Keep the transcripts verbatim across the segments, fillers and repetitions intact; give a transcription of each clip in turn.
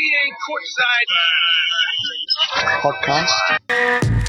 A podcast.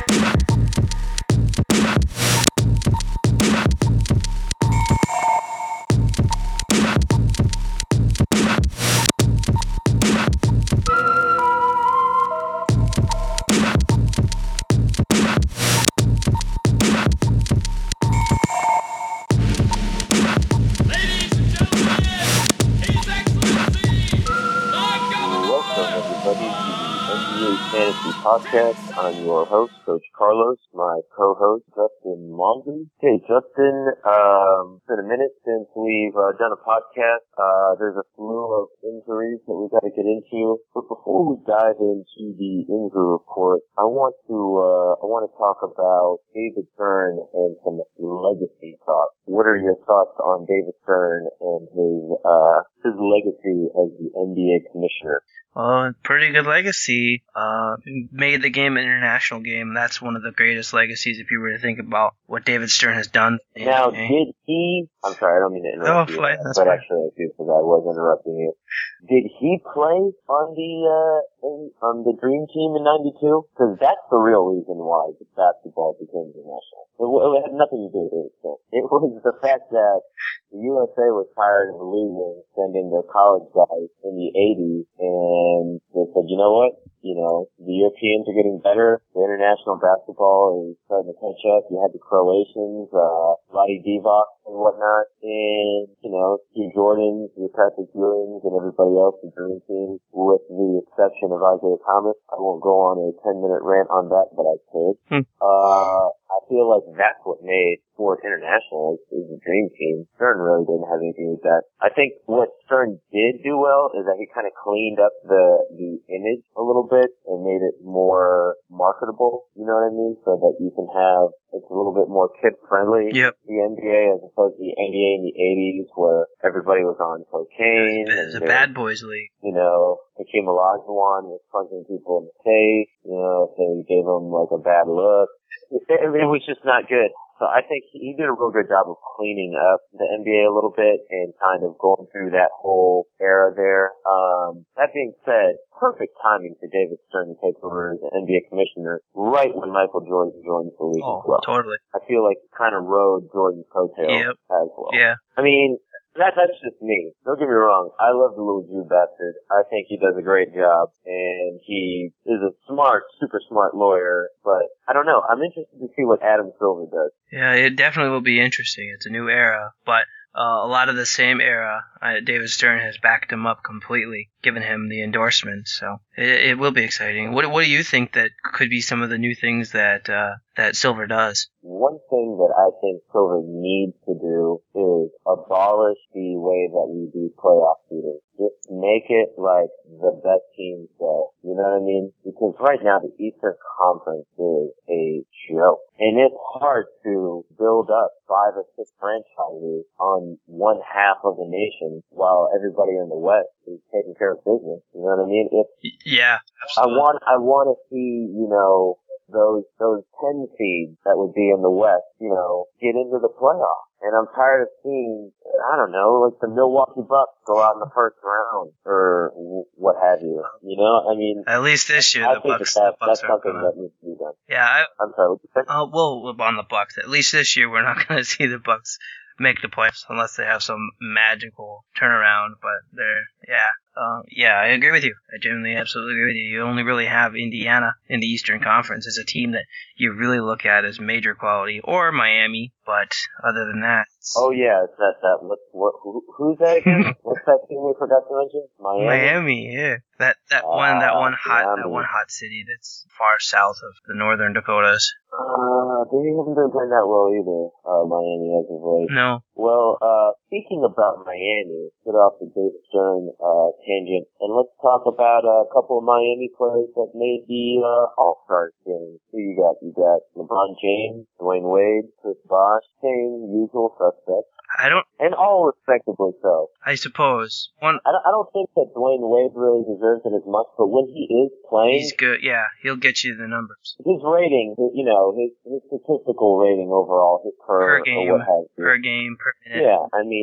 Fantasy Podcast. I'm your host, Coach Carlos, my co-host, Justin Monson. Okay, Justin, um, it's been a minute since we've uh, done a podcast. Uh, there's a slew of injuries that we've got to get into. But before we dive into the injury report, I want to, uh, I want to talk about David Stern and some legacy thoughts. What are your thoughts on David Stern and his, uh, his legacy as the N B A commissioner? Well, pretty good legacy. Uh, made the game an international game. That's one of the greatest legacies if you were to think about what David Stern has done. Now, did he, I'm sorry, I don't mean to interrupt oh, you, fine, but fine. actually I do because I was interrupting you. Did he play on the, uh, in, on the Dream Team in ninety-two? Because that's the real reason why the basketball became international. It, it had nothing to do with it. So it was the fact that the U S A was tired of losing, sending their college guys in the eighties, and they said, you know what? You know, the Europeans are getting better. The international basketball is starting to catch up. You had the Croatians, uh, Vlade Divac and whatnot, and, you know, Steve Jordans, the Patrick Ewings, and everybody else, the Dream Team, with the exception of Isaiah Thomas. I won't go on a ten-minute rant on that, but I could. Hmm. Uh, I feel like that's what made Sport International is, is the Dream Team. Stern really didn't have anything with that. I think what Stern did do well is that he kind of cleaned up the, the image a little bit and made it more marketable, you know what I mean? So that you can have, it's a little bit more kid-friendly. Yep. The N B A as opposed to the N B A in the eighties where everybody was on cocaine. It was a bad boys league. You know, Hakeem Olajuwon was punching people in the face. You know, if they gave him like a bad look. It, it was just not good. So I think he did a real good job of cleaning up the N B A a little bit and kind of going through that whole era there. Um, that being said, perfect timing for David Stern to take over as the N B A commissioner right when Michael Jordan joined the league Oh, as well. totally. I feel like he kind of rode Jordan's coattails Yep. as well. Yeah. I mean, that, that's just me. Don't get me wrong. I love the little Jew bastard. I think he does a great job, and he is a smart, super smart lawyer, but I don't know. I'm interested to see what Adam Silver does. Yeah, it definitely will be interesting. It's a new era, but uh, a lot of the same era, uh, David Stern has backed him up completely, given him the endorsement, so it, it will be exciting. What What do you think that could be some of the new things that uh, that Silver does? One thing that I think Silver needs to do is abolish the way that we do playoff seeding. Just make it like the best teams go. You know what I mean? Because right now the Eastern Conference is a joke. And it's hard to build up five or six franchises on one half of the nation while everybody in the West is taking care of business. You know what I mean? If Yeah, I absolutely. want, I want to see, you know, those, those ten seeds that would be in the West, you know, get into the playoffs. And I'm tired of seeing, I don't know, like the Milwaukee Bucks go out in the first round or w- what have you. You know, I mean, At least this year, I the think Bucks, that, the that's Bucks are something gonna. that needs to be done. Yeah, I, I'm sorry, what you say? uh, we'll on the Bucks. At least this year, we're not going to see the Bucks make the playoffs unless they have some magical turnaround. But they're, yeah, uh, yeah, I agree with you. I genuinely, absolutely agree with you. You only really have Indiana in the Eastern Conference as a team that you really look at as major quality, or Miami. But other than that, Oh yeah, it's that, that, what, what, who, who's that again? What's that team we forgot to mention? Miami? Miami, yeah, that that one, that one Ah, hot, that Miami. one hot city that's far south of the northern Dakotas. Uh, they haven't been playing that well either, uh, Miami as of late. No, Well, uh, speaking about Miami, get off the David Stern, uh, tangent, and let's talk about a couple of Miami players that made the, uh, All-Star game. Who you got? You got LeBron James, Dwayne Wade, Chris Bosh, same usual suspects. I don't. And all respectably so. I suppose one. I don't, I don't think that Dwayne Wade really deserves it as much, but when he is playing, He's good. Yeah, he'll get you the numbers his rating, his- you know, his, his statistical rating overall, his per, per or game, what have you. per game, per minute. Yeah, I mean, it's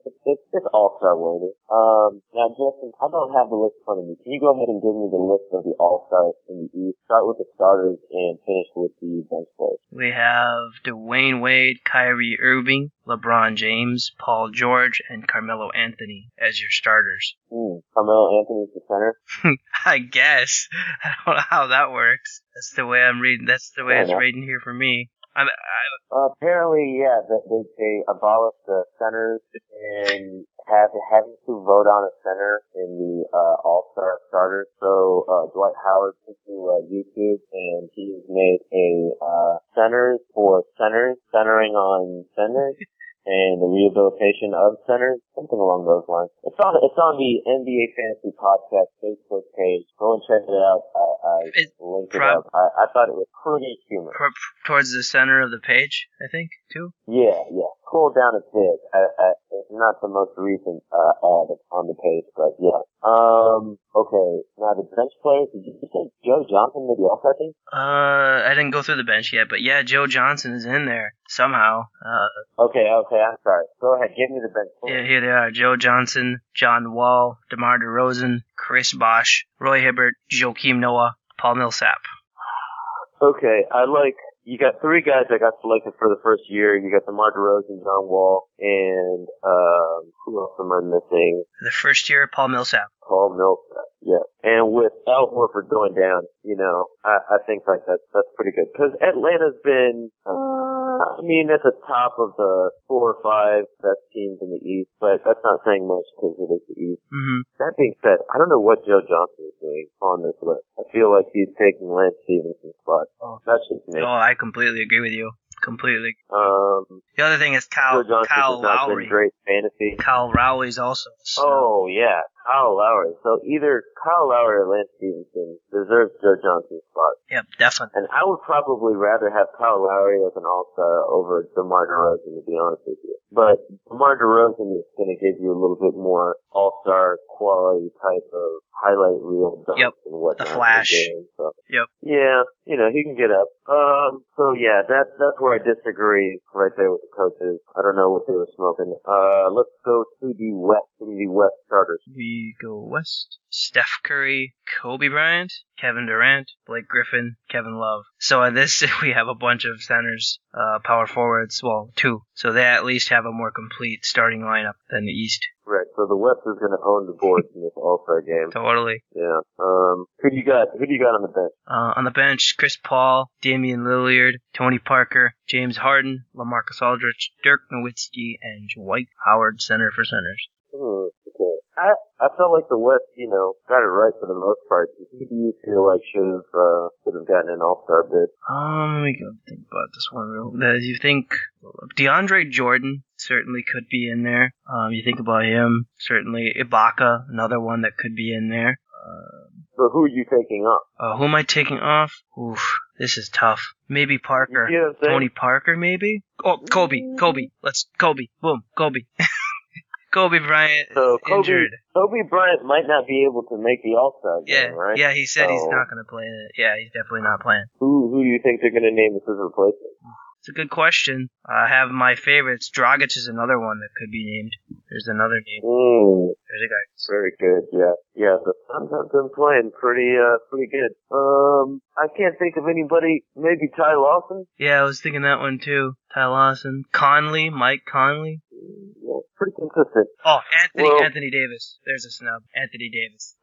it's, it's, it's all-star worthy. Um, now, Justin, I don't have the list in front of me. Can you go ahead and give me the list of the all-stars in the East? Start with the starters and finish with the bench players. We have Dwayne Wade, Kyrie Irving, LeBron James, Paul George, and Carmelo Anthony as your starters. Hmm. Carmelo Anthony's the center? I guess. I don't know how that works. That's the way I'm reading. That's the way Fair it's enough. reading here for me. I'm, I, Uh, apparently, yeah, they, they, they abolished the centers and have having to vote on a center in the uh, All-Star starters. So uh, Dwight Howard took to uh, YouTube and he's made a uh, centers for centers, centering on centers. And the rehabilitation of centers, something along those lines. It's on it's on the N B A Fantasy Podcast Facebook page. Go and check it out. I, I It linked it prob- up. I, I thought it was pretty humorous. pro- towards the center of the page, I think, too. Yeah, yeah. Scroll down a bit. I, I, it's not the most recent uh, ad on the page, but yeah. Um. Okay. Now the bench players. Did you say Joe Johnson made the All-Star team? Uh, I didn't go through the bench yet, but yeah, Joe Johnson is in there somehow. Uh, Okay. Okay. I'm sorry. Go ahead. Give me the bench yeah, players. here they are: Joe Johnson, John Wall, DeMar DeRozan, Chris Bosh, Roy Hibbert, Joakim Noah, Paul Millsap. Okay. I like. You got three guys that got selected for the first year. You got DeMar DeRozan, John Wall, and um, who else am I missing? The first year, Paul Millsap. Paul Millsap. Yeah. And with Al Horford going down, you know, I, I think like that's that's pretty good because Atlanta's been. Uh, I mean, at the top of the four or five best teams in the East, but that's not saying much because it is the East. Mm-hmm. That being said, I don't know what Joe Johnson is doing on this list. I feel like he's taking Lance Stephenson's spot. Oh. That's just me. Oh, I completely agree with you. Completely. Um, The other thing is Kyle, Joe Johnson Kyle has not Lowry. been great fantasy. Kyle Lowry's also. So. Oh yeah, Kyle Lowry. So either Kyle Lowry or Lance Stevenson deserves Joe Johnson's spot. Yep, definitely. And I would probably rather have Kyle Lowry as an All-Star over DeMar DeRozan, to be honest with you. But DeMar DeRozan is going to give you a little bit more All-Star quality type of highlight reel dunks Yep, and whatnot. the flash. Game, so. Yep. Yeah, you know, he can get up. Um, so yeah, that, that's where I disagree right there with the coaches. I don't know what they were smoking. Uh, let's go to the West, to the West starters. We go west. Steph Curry, Kobe Bryant, Kevin Durant, Blake Griffin, Kevin Love. So on this, we have a bunch of centers, uh, power forwards, well, two. So they at least have a more complete starting lineup than the East. Right, so the West is going to own the boards in this All-Star game. Totally. Yeah. Um, who do you got? Who do you got on the bench? Uh, on the bench, Chris Paul, Damian Lillard, Tony Parker, James Harden, LaMarcus Aldridge, Dirk Nowitzki, and Dwight Howard, center for centers. Hmm, okay. I I felt like the West, you know, got it right for the most part. Who do you feel like should have uh, should have gotten an All-Star bid? Um, let me go think about this one real. Uh, you think DeAndre Jordan certainly could be in there. Um, you think about him, certainly Ibaka, another one that could be in there. Uh, So who are you taking off? uh, who am I taking off? Oof, this is tough. Maybe Parker. You know what I'm saying? Tony Parker, maybe? Oh, Kobe. Kobe. Let's, Kobe. Boom. Kobe. Kobe Bryant So is Kobe, injured. Kobe Bryant might not be able to make the All-Star Yeah, game, right? yeah, he said he's So- not going to play it. Yeah, he's definitely not playing. Who who do you think they're going to name as his replacement? It's a good question. I have my favorites. Dragic is another one that could be named. There's another name. Mm, There's a guy. very good. Yeah, yeah. The Suns have been playing pretty uh pretty good. Um, I can't think of anybody. Maybe Ty Lawson. Yeah, I was thinking that one too. Ty Lawson. Conley. Mike Conley. Yeah, pretty consistent. Oh, Anthony Well- Anthony Davis. There's a snub. Anthony Davis.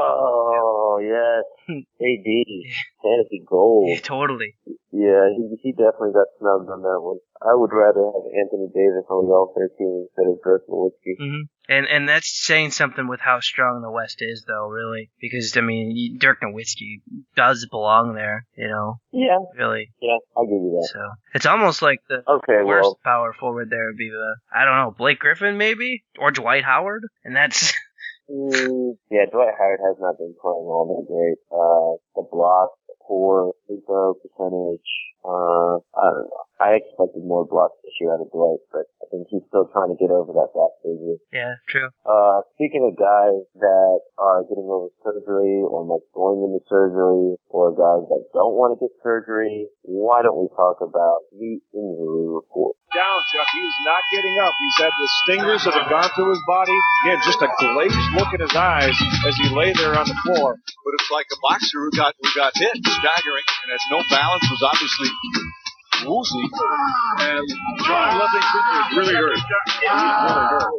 Oh yes, A D fantasy gold. Yeah, totally. Yeah, he he definitely got snubbed on that one. I would rather have Anthony Davis on the All-Star team instead of Dirk Nowitzki. hmm And and that's saying something with how strong the West is, though, really. Because I mean, Dirk Nowitzki does belong there. You know, Yeah, really. yeah, I'll give you that. So it's almost like the Okay, worst well, power forward there would be the I don't know Blake Griffin maybe or Dwight Howard, and that's mm, yeah, Dwight Howard has not been playing all that great. Uh, the block, the poor free throw percentage. Uh, I don't know. I expected more blocks this year out of Dwight, but I think he's still trying to get over that back surgery. yeah, true. Uh, speaking of guys that are getting over surgery or like going into surgery or guys that don't want to get surgery, why don't we talk about the injury report? Down to Chuck. He is not getting up. He's had the stingers that have gone through his body. Again, just a glazed look in his eyes as he lay there on the floor. But it's like a boxer who got who got hit, staggering, and has no balance, was obviously woozy. And John Livingston is really hurt. He's really hurt.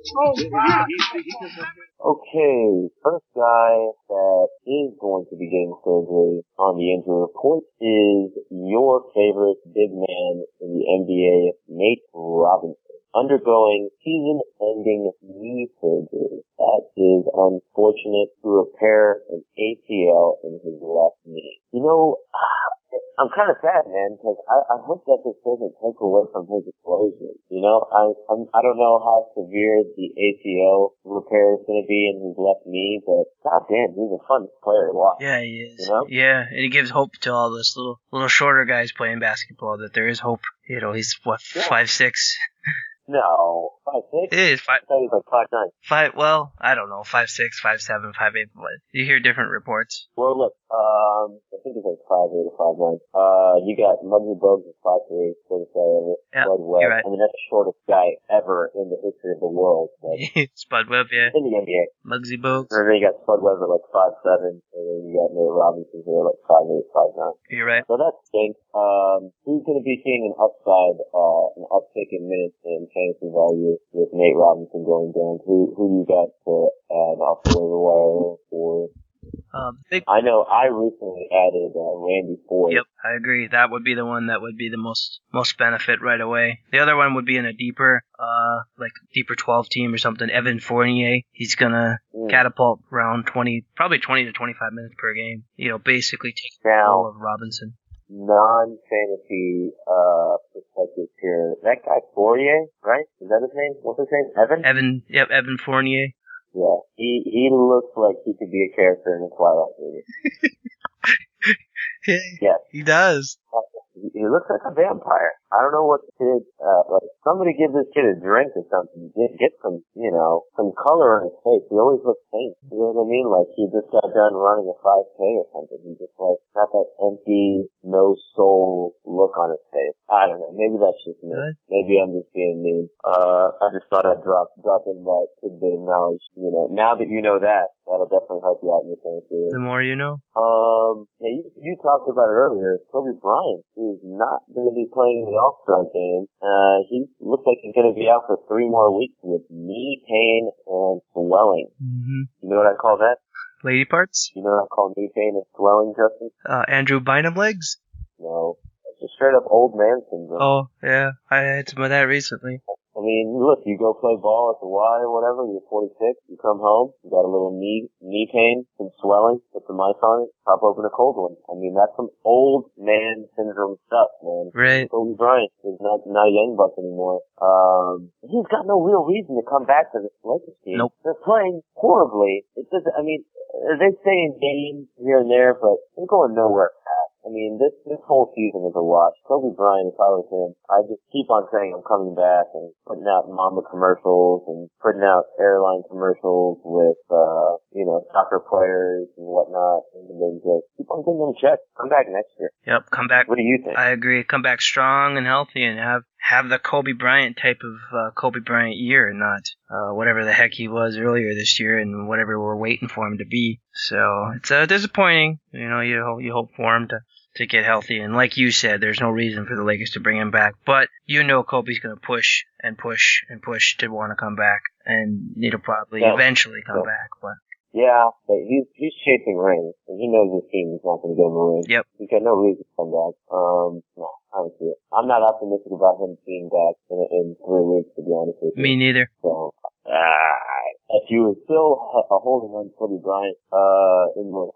Okay, first guy that is going to be getting surgery on the injury report is your favorite big man in the N B A, Nate Robinson, undergoing season-ending knee surgery. That is unfortunate, to repair an A C L in his left knee. You know, I'm kind of sad, man, because I, I hope that this doesn't take away from his explosion. You know, I I'm, I don't know how severe the A C L repair is going to be in his left knee, but goddamn, he's a fun player to watch. Yeah, he is. You know? Yeah, and he gives hope to all those little little shorter guys playing basketball that there is hope. You know, he's what Yeah. five six. No, five six. It is five. I thought he was like five nine. Five. Well, I don't know. Five six, five seven, five eight. But you hear different reports. Well, look, um, I think it's like five eight or five nine. Uh, you got Muggsy Bogues at five three, shortest guy ever. Yeah, Spud Webb. you're right. I mean, that's the shortest guy ever in the history of the world. But Spud Webb, yeah. in the N B A. Muggsy Bogues. And then you got Spud Webb at like five seven, and then you got Nate Robinson here at like five eight, five nine. You're right. So that stinks. Um, who's going to be seeing an upside, uh, an uptick in minutes in fantasy value with Nate Robinson going down? Who, who you got to add off the waiver wire for? Um, big. I know I recently added, uh, Randy Ford. Yep, I agree. That would be the one that would be the most most benefit right away. The other one would be in a deeper, uh, like deeper twelve team or something. Evan Fournier. He's gonna Mm. catapult around twenty, probably twenty to twenty-five minutes per game. You know, basically take the Now- role of Robinson. Non-fantasy, uh, perspective here. That guy Fourier, right? Is that his name? What's his name? Evan? Evan, yep, Evan Fournier. Yeah. He, he looks like he could be a character in a Twilight movie. Yeah. He does. He looks like a vampire. I don't know what the kid, uh, like, somebody give this kid a drink or something. Get, get some, you know, some color on his face. He always looks faint. You know what I mean? Like, he just got done running a five K or something. He just, like, got that empty, no soul look on his face. I don't know. Maybe that's just me. Good. Maybe I'm just being mean. Uh, I just thought I'd drop, drop in that tidbit of knowledge. You know, now that you know that, that'll definitely help you out in your fantasy. The more you know. Um, yeah, you, you talked about it earlier. Kobe Bryant is not going to be playing in the All-Star game. Uh, he looks like he's going to be out for three more weeks with knee pain and swelling. Mm-hmm. You know what I call that? Lady parts. You know what I call knee pain and swelling, Justin? Uh, Andrew Bynum legs. No. It's just straight up old man syndrome. Oh, yeah. I had some of that recently. I mean, look, you go play ball at the Y or whatever, you're forty-six, you come home, you got a little knee, knee pain, some swelling, put some ice on it, pop open a cold one. I mean, that's some old man syndrome stuff, man. Right. Kobe Bryant is not, not a young buck anymore. Um, he's got no real reason to come back to this Lakers team. Nope. They're playing horribly. It doesn't, I mean, they stay in games here and there, but they're going nowhere fast. I mean, this, this whole season is a watch. Kobe Bryant, if I was him, I'd just keep on saying I'm coming back and putting out Mamba commercials and putting out airline commercials with, uh, you know, soccer players and whatnot. And then just keep on getting them checked. Come back next year. Yep, come back. What do you think? I agree. Come back strong and healthy and have have the Kobe Bryant type of uh, Kobe Bryant year and not uh, whatever the heck he was earlier this year and whatever we're waiting for him to be. So it's uh, disappointing. You know, you hope, you hope for him to, to get healthy. And like you said, there's no reason for the Lakers to bring him back. But you know Kobe's going to push and push and push to want to come back. And he'll probably Yeah. eventually come Yeah. back. But Yeah, but he's he's chasing rings, and he knows his team is not going to go in the ring. Yep. He's got no reason to come back. Um, no, I don't see it. I'm not optimistic about him being back in, in three weeks, to be honest with you. me neither. So, uh, if you were still uh, holding on to Kobe Bryant, uh, in the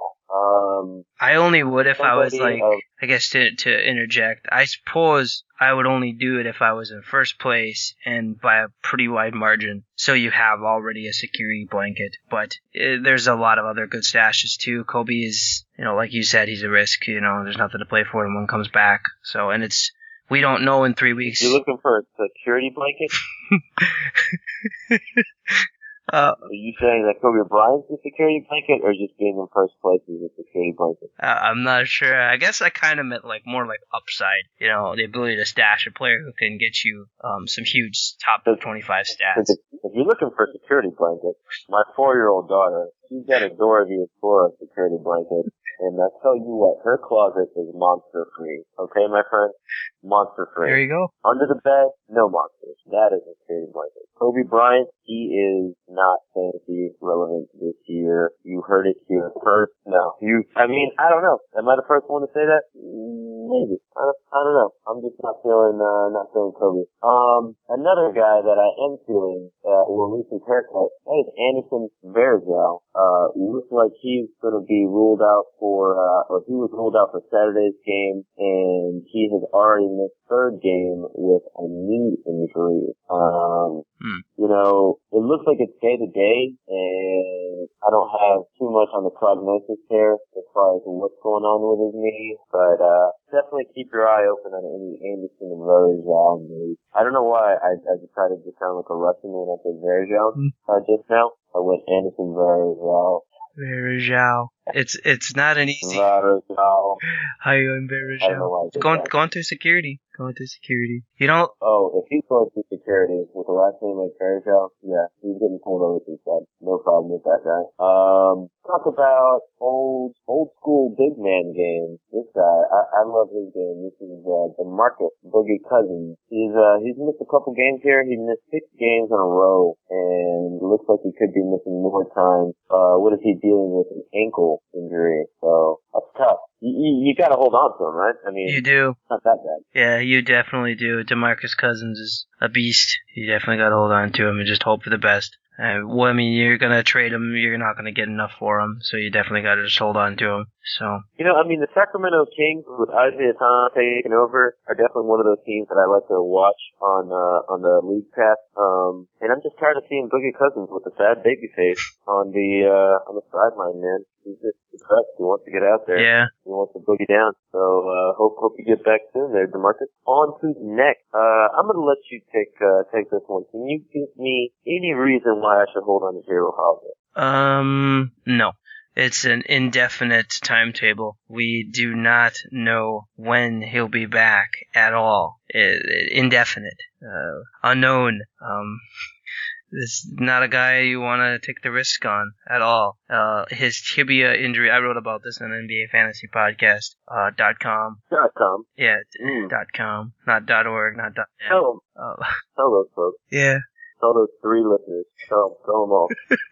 um, I only would if I was somebody like, of- I guess to to interject, I suppose I would only do it if I was in first place and by a pretty wide margin. So you have already a security blanket. But uh, there's a lot of other good stashes too. Kobe is, you know, like you said, he's a risk. You know, there's nothing to play for him when he comes back. So, and it's, we don't know in three weeks. you're looking for a security blanket? Uh, Are you saying that Kobe Bryant's a security blanket, or just being in first place is a security blanket? uh, I'm not sure. I guess I kind of meant like more like upside. You know, the ability to stash a player who can get you um some huge top twenty-five stats. If, if you're looking for a security blanket, my four-year-old daughter, she's got a Dora the Explorer security blanket, and I tell you what, her closet is monster-free. Okay, my friend? Monster-free. There you go. Under the bed, no monsters. That is a security blanket. Kobe Bryant, he is not fantasy relevant this year. You heard it here first. No. You, I mean, I don't know. Am I the first one to say that? Maybe. I don't, I don't know. I'm just not feeling, uh, not feeling Kobe. Um, another guy that I am feeling, uh, will lose his haircut, that is Anderson Varejao. Uh, looks like he's gonna be ruled out for, uh, or he was ruled out for Saturday's game, and he has already missed third game with a knee injury. Um, Hmm. You know, it looks like it's day to day, and I don't have too much on the prognosis here as far as what's going on with his knee, but uh definitely keep your eye open on any Anderson and Varejao news. I don't know why I, I decided to sound like a Russian when I said Varejao Hmm. uh, just now. I went Anderson Varejao. Varejao. It's it's not an easy. Varejao. Hi, I'm I don't know why I Varejao. did Going that. going through security. Going through security. You don't. Oh, if he's going through security with a last name like Varejao, yeah, he's getting pulled over to the side. No problem with that guy. Um, talk about old, old school big man games. This guy, I, I love his game. This is, uh, DeMarcus Boogie Cousins. He's, uh, he's missed a couple games here. He missed six games in a row, and looks like he could be missing more time. Uh, what is he dealing with? An ankle injury. So, that's tough. You, you, you gotta hold on to him, right? I mean, You do. it's not that bad. Yeah, you definitely do. DeMarcus Cousins is a beast. You definitely got to hold on to him and just hope for the best. Uh, well, I mean, you're gonna trade him. You're not gonna get enough for him, so you definitely got to just hold on to him. So. You know, I mean, the Sacramento Kings with Isaiah Thomas taking over are definitely one of those teams that I like to watch on uh, on the league pass. Um, and I'm just tired of seeing Boogie Cousins with a sad baby face on the uh, on the sideline, man. He's just depressed. He wants to get out there. Yeah. He wants to boogie down. So uh, hope hope you get back soon there, DeMarcus. On to the next. Uh, I'm gonna let you take uh, take this one. Can you give me any reason why I should hold on to Jrue Holiday? Um, no. It's an indefinite timetable. We do not know when he'll be back at all. I- indefinite. Uh, unknown. Um, this is not a guy you want to take the risk on at all. Uh, his tibia injury, I wrote about this on N B A Fantasy Podcast, uh, dot com. Dot com. Yeah, Mm. dot com. Not dot org, not dot net. Tell them. Uh, Tell those folks. yeah. Tell those three listeners. Tell them. Tell them all.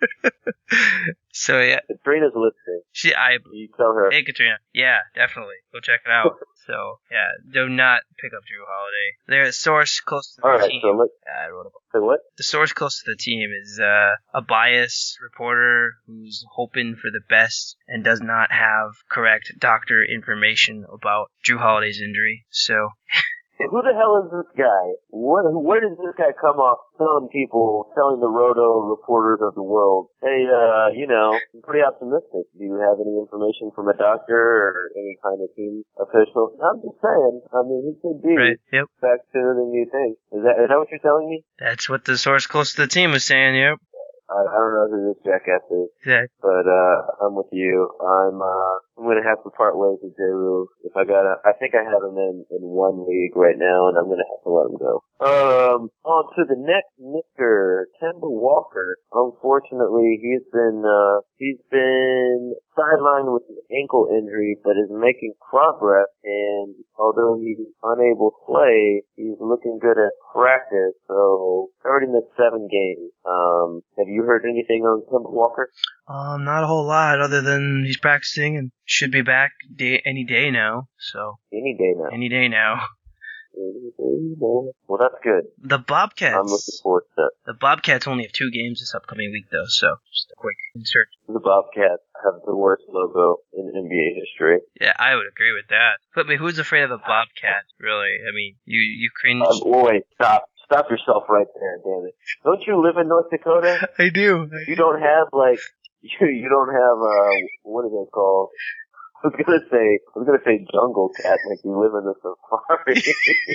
So yeah, Katrina's listening. she, I, You tell her. hey Katrina, yeah, definitely, go check it out. So yeah, do not pick up Jrue Holiday. Their source close to the All right. team. So let. Yeah, I wrote about. Say what? The source close to the team is uh, a biased reporter who's hoping for the best and does not have correct doctor information about Jrue Holiday's injury. So. Who the hell is this guy? What, where does this guy come off telling people, telling the roto reporters of the world, hey, uh, you know, I'm pretty optimistic. Do you have any information from a doctor or any kind of team official? I'm just saying. I mean, he could be Right. Yep. back sooner than you think. Is that, is that what you're telling me? That's what the source close to the team is saying. Yep. I, I don't know who this jackass is, Exactly. but, uh, I'm with you. I'm, uh, I'm gonna have to part ways with Jrue. If I got I think I have him in, in one league right now, and I'm gonna have to let him go. Um, on to the next, Mister Kemba Walker. Unfortunately, he's been, uh, he's been sidelined with an ankle injury, but is making progress, and although he's unable to play, he's looking good at practice, so already missed seven games. Um, have you heard anything on Kemba Walker? Um, not a whole lot other than he's practicing and should be back day, any day now. So Any day now. any day now. Any day now. Well, that's good. The Bobcats. I'm looking forward to that. The Bobcats only have two games this upcoming week though, so just a quick insert. The Bobcats have the worst logo in N B A history. Yeah, I would agree with that. But I mean, who's afraid of a Bobcat? Really? I mean, you you cringe. Um, oh, wait, stop. Stop yourself right there, damn it. Don't you live in North Dakota? I do. I You don't have, like, you, you don't have, uh, what is it called? I was gonna say, I was gonna say jungle cat, like you live in the safari.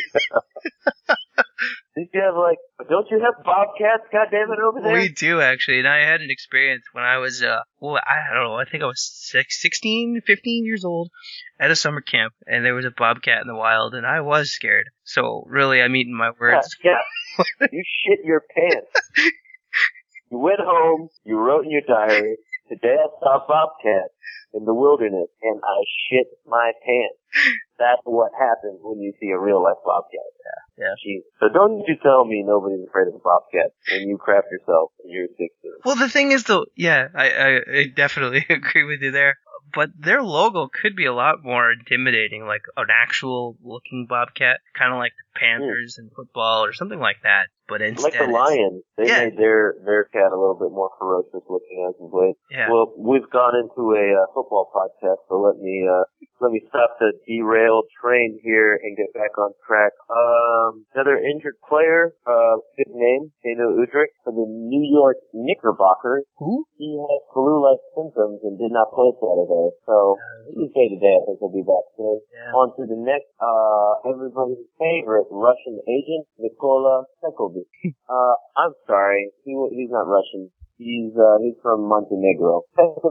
Did you have like, don't you have bobcats, goddammit, over there? We do, actually, and I had an experience when I was, uh, well, I don't know, I think I was six, sixteen, fifteen years old at a summer camp, and there was a bobcat in the wild, and I was scared. So, really, I'm eating my words. Yeah, yeah. You shit your pants. You went home, you wrote in your diary, today I saw a bobcat in the wilderness, and I shit my pants. That's what happens when you see a real life bobcat. Yeah. Yeah. Jeez. So don't you tell me nobody's afraid of a bobcat when you crap yourself and you're sixteen. Well, the thing is, though, yeah, I, I, I definitely agree with you there. But their logo could be a lot more intimidating, like an actual looking bobcat, kind of like the Panthers in football or something like that. But instead, like the Lions, they yeah. made their their cat a little bit more ferocious looking as of late. Yeah. Well, we've gone into a uh, football podcast, so let me uh, let me stop the derailed train here and get back on track. Um, another injured player, uh, good name, Daniel Udrich for the New York Knickerbockers. Who? He has flu-like symptoms and did not play Saturday, so he's day to day. I think he'll be back soon. Yeah. On to the next, uh, everybody's favorite Russian agent, Nikola Pekovic. uh, I'm sorry, he he's not Russian. He's uh, he's from Montenegro.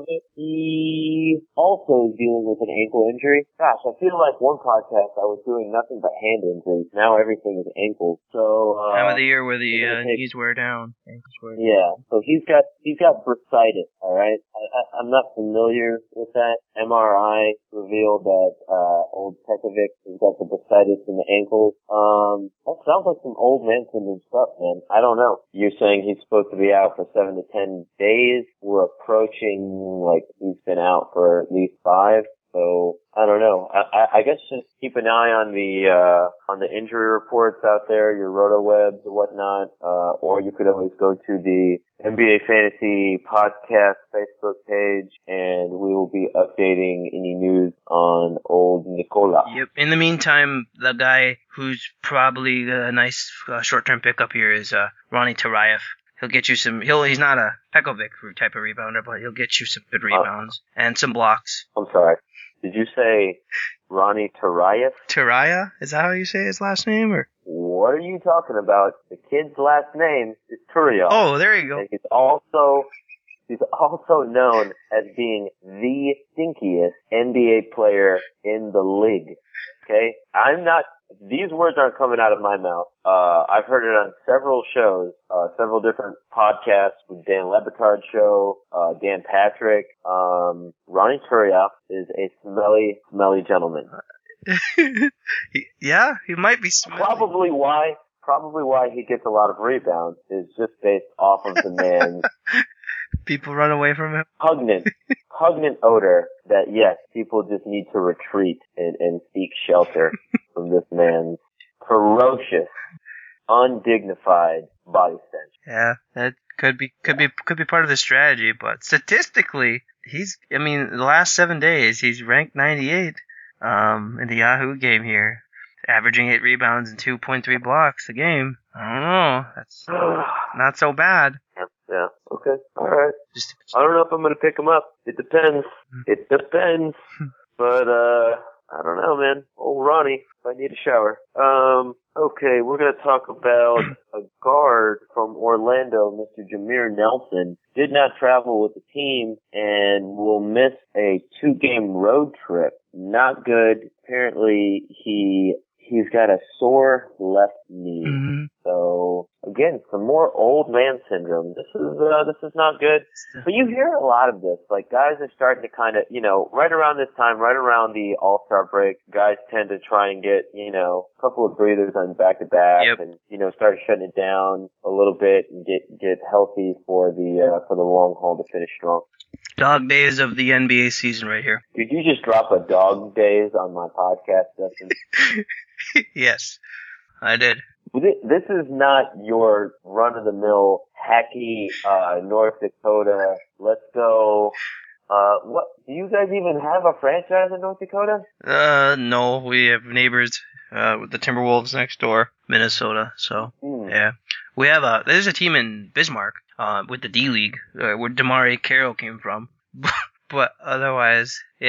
He also is dealing with an ankle injury. Gosh, I feel like one podcast I was doing nothing but hand injuries. Now everything is ankles. So uh, time of the year where the uh, take, knees wear down, ankles wear down. Yeah, so he's got he's got bursitis. All right, I, I, I'm not familiar with that. M R I revealed that uh, old Pekovic has got the bursitis in the ankles. Um, that sounds like some old man syndrome stuff, man. I don't know. You're saying he's supposed to be out for seven to ten days. We're approaching, like, he's been out for at least five. So, I don't know. I, I, I guess just keep an eye on the, uh, on the injury reports out there, your RotoWebs and whatnot, uh, or you could always go to the N B A Fantasy Podcast Facebook page and we will be updating any news on old Nikola. Yep. In the meantime, the guy who's probably a nice uh, short-term pickup here is, uh, Ronnie Tarayev. He'll get you some, he'll, he's not a Pekovic type of rebounder, but he'll get you some good rebounds uh, and some blocks. I'm sorry. Did you say Ronnie Tarayev? Taraya? Is that how you say his last name? Or what are you talking about? The kid's last name is Turiel. Oh, there you go. And he's also, he's also known as being the stinkiest N B A player in the league. Okay? I'm not, these words aren't coming out of my mouth. Uh, I've heard it on several shows, uh, several different podcasts with Dan Le Batard show, uh, Dan Patrick. Um, Ronnie Turiel is a smelly, smelly gentleman. Yeah, he might be smelly. Probably why, probably why he gets a lot of rebounds is just based off of the man's people run away from him. Pugnant, pugnant odor that, yes, people just need to retreat and, and seek shelter from this man's ferocious, undignified body stench. Yeah, that could be, could be, could be part of the strategy, but statistically, he's, I mean, the last seven days, he's ranked ninety-eight, um, in the Yahoo game here, averaging eight rebounds and two point three blocks a game. I don't know. That's not so bad. Yeah. Okay. All right. Just, I don't know if I'm gonna pick him up. It depends. It depends. But uh, I don't know, man. Old Ronnie. I need a shower. Um. Okay. We're gonna talk about a guard from Orlando, Mister Jameer Nelson. Did not travel with the team and will miss a two-game road trip. Not good. Apparently, he. He's got a sore left knee. mm-hmm. So, again, some more old man syndrome. This is, uh, this is not good. But you hear a lot of this. Like, guys are starting to kind of, you know, right around this time, right around the All-Star break, guys tend to try and get, you know, a couple of breathers on back-to-back Yep. and, you know, start shutting it down a little bit and get, get healthy for the, uh, for the long haul to finish strong. Dog days of the N B A season right here. Did you just drop a dog days on my podcast, Dustin? Yes, I did. This is not your run-of-the-mill, hacky, uh, North Dakota, let's go, uh, what, do you guys even have a franchise in North Dakota? Uh, no, we have neighbors, uh, with the Timberwolves next door, Minnesota, so, Hmm. yeah. We have a, there's a team in Bismarck, uh, with the D-League, uh, where Damari Carroll came from, but otherwise, yeah,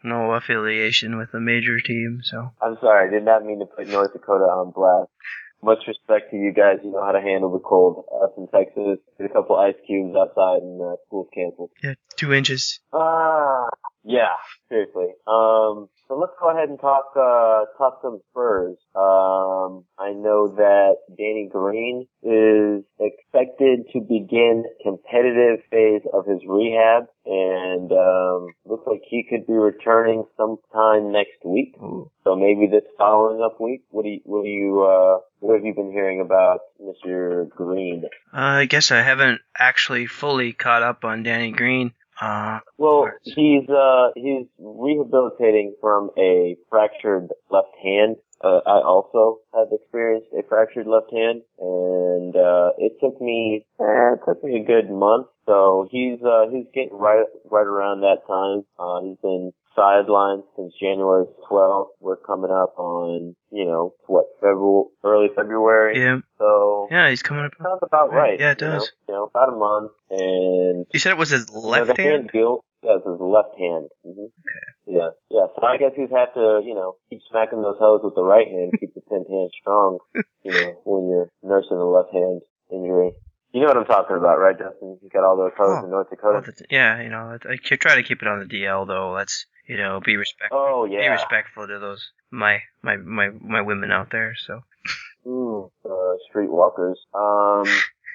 no affiliation with a major team. So I'm sorry, I did not mean to put North Dakota on blast. Much respect to you guys. You know how to handle the cold. Us in Texas, get a couple ice cubes outside and uh, school's canceled. yeah, two inches. Ah, yeah, seriously. Um, so let's go ahead and talk, uh, talk some Spurs. Um, I know that Danny Green is expected to begin competitive phase of his rehab, and um, looks like he could be returning sometime next week. Ooh. So maybe this following up week. What do you, what do you, uh, what have you been hearing about Mister Green? Uh, I guess I haven't actually fully caught up on Danny Green. Uh, Well, he's uh he's rehabilitating from a fractured left hand. Uh, I also have experienced a fractured left hand, and uh it took me eh, it took me a good month. So he's uh he's getting right right around that time. Uh, he's been sidelined since January twelfth. We're coming up on, you know, what, February, early February. yeah, So yeah, he's coming up. sounds about right. Yeah, it you know? does. You know, about a month, and You said it was his you know, left the hand? deal, yeah, it's his left hand. Mm-hmm. Okay. Yeah, yeah. So I guess he's had to, you know, keep smacking those hoes with the right hand, keep the pin hand strong, you know, when you're nursing a left hand injury. You know what I'm talking about, right, Justin? You got all those hoes Oh, in North Well, Dakota. the, yeah, you know, I I try to keep it on the D L though. Let's, you know, be respectful. Oh Be yeah. respectful to those my my my my women out there. So Mm, uh, streetwalkers. Um.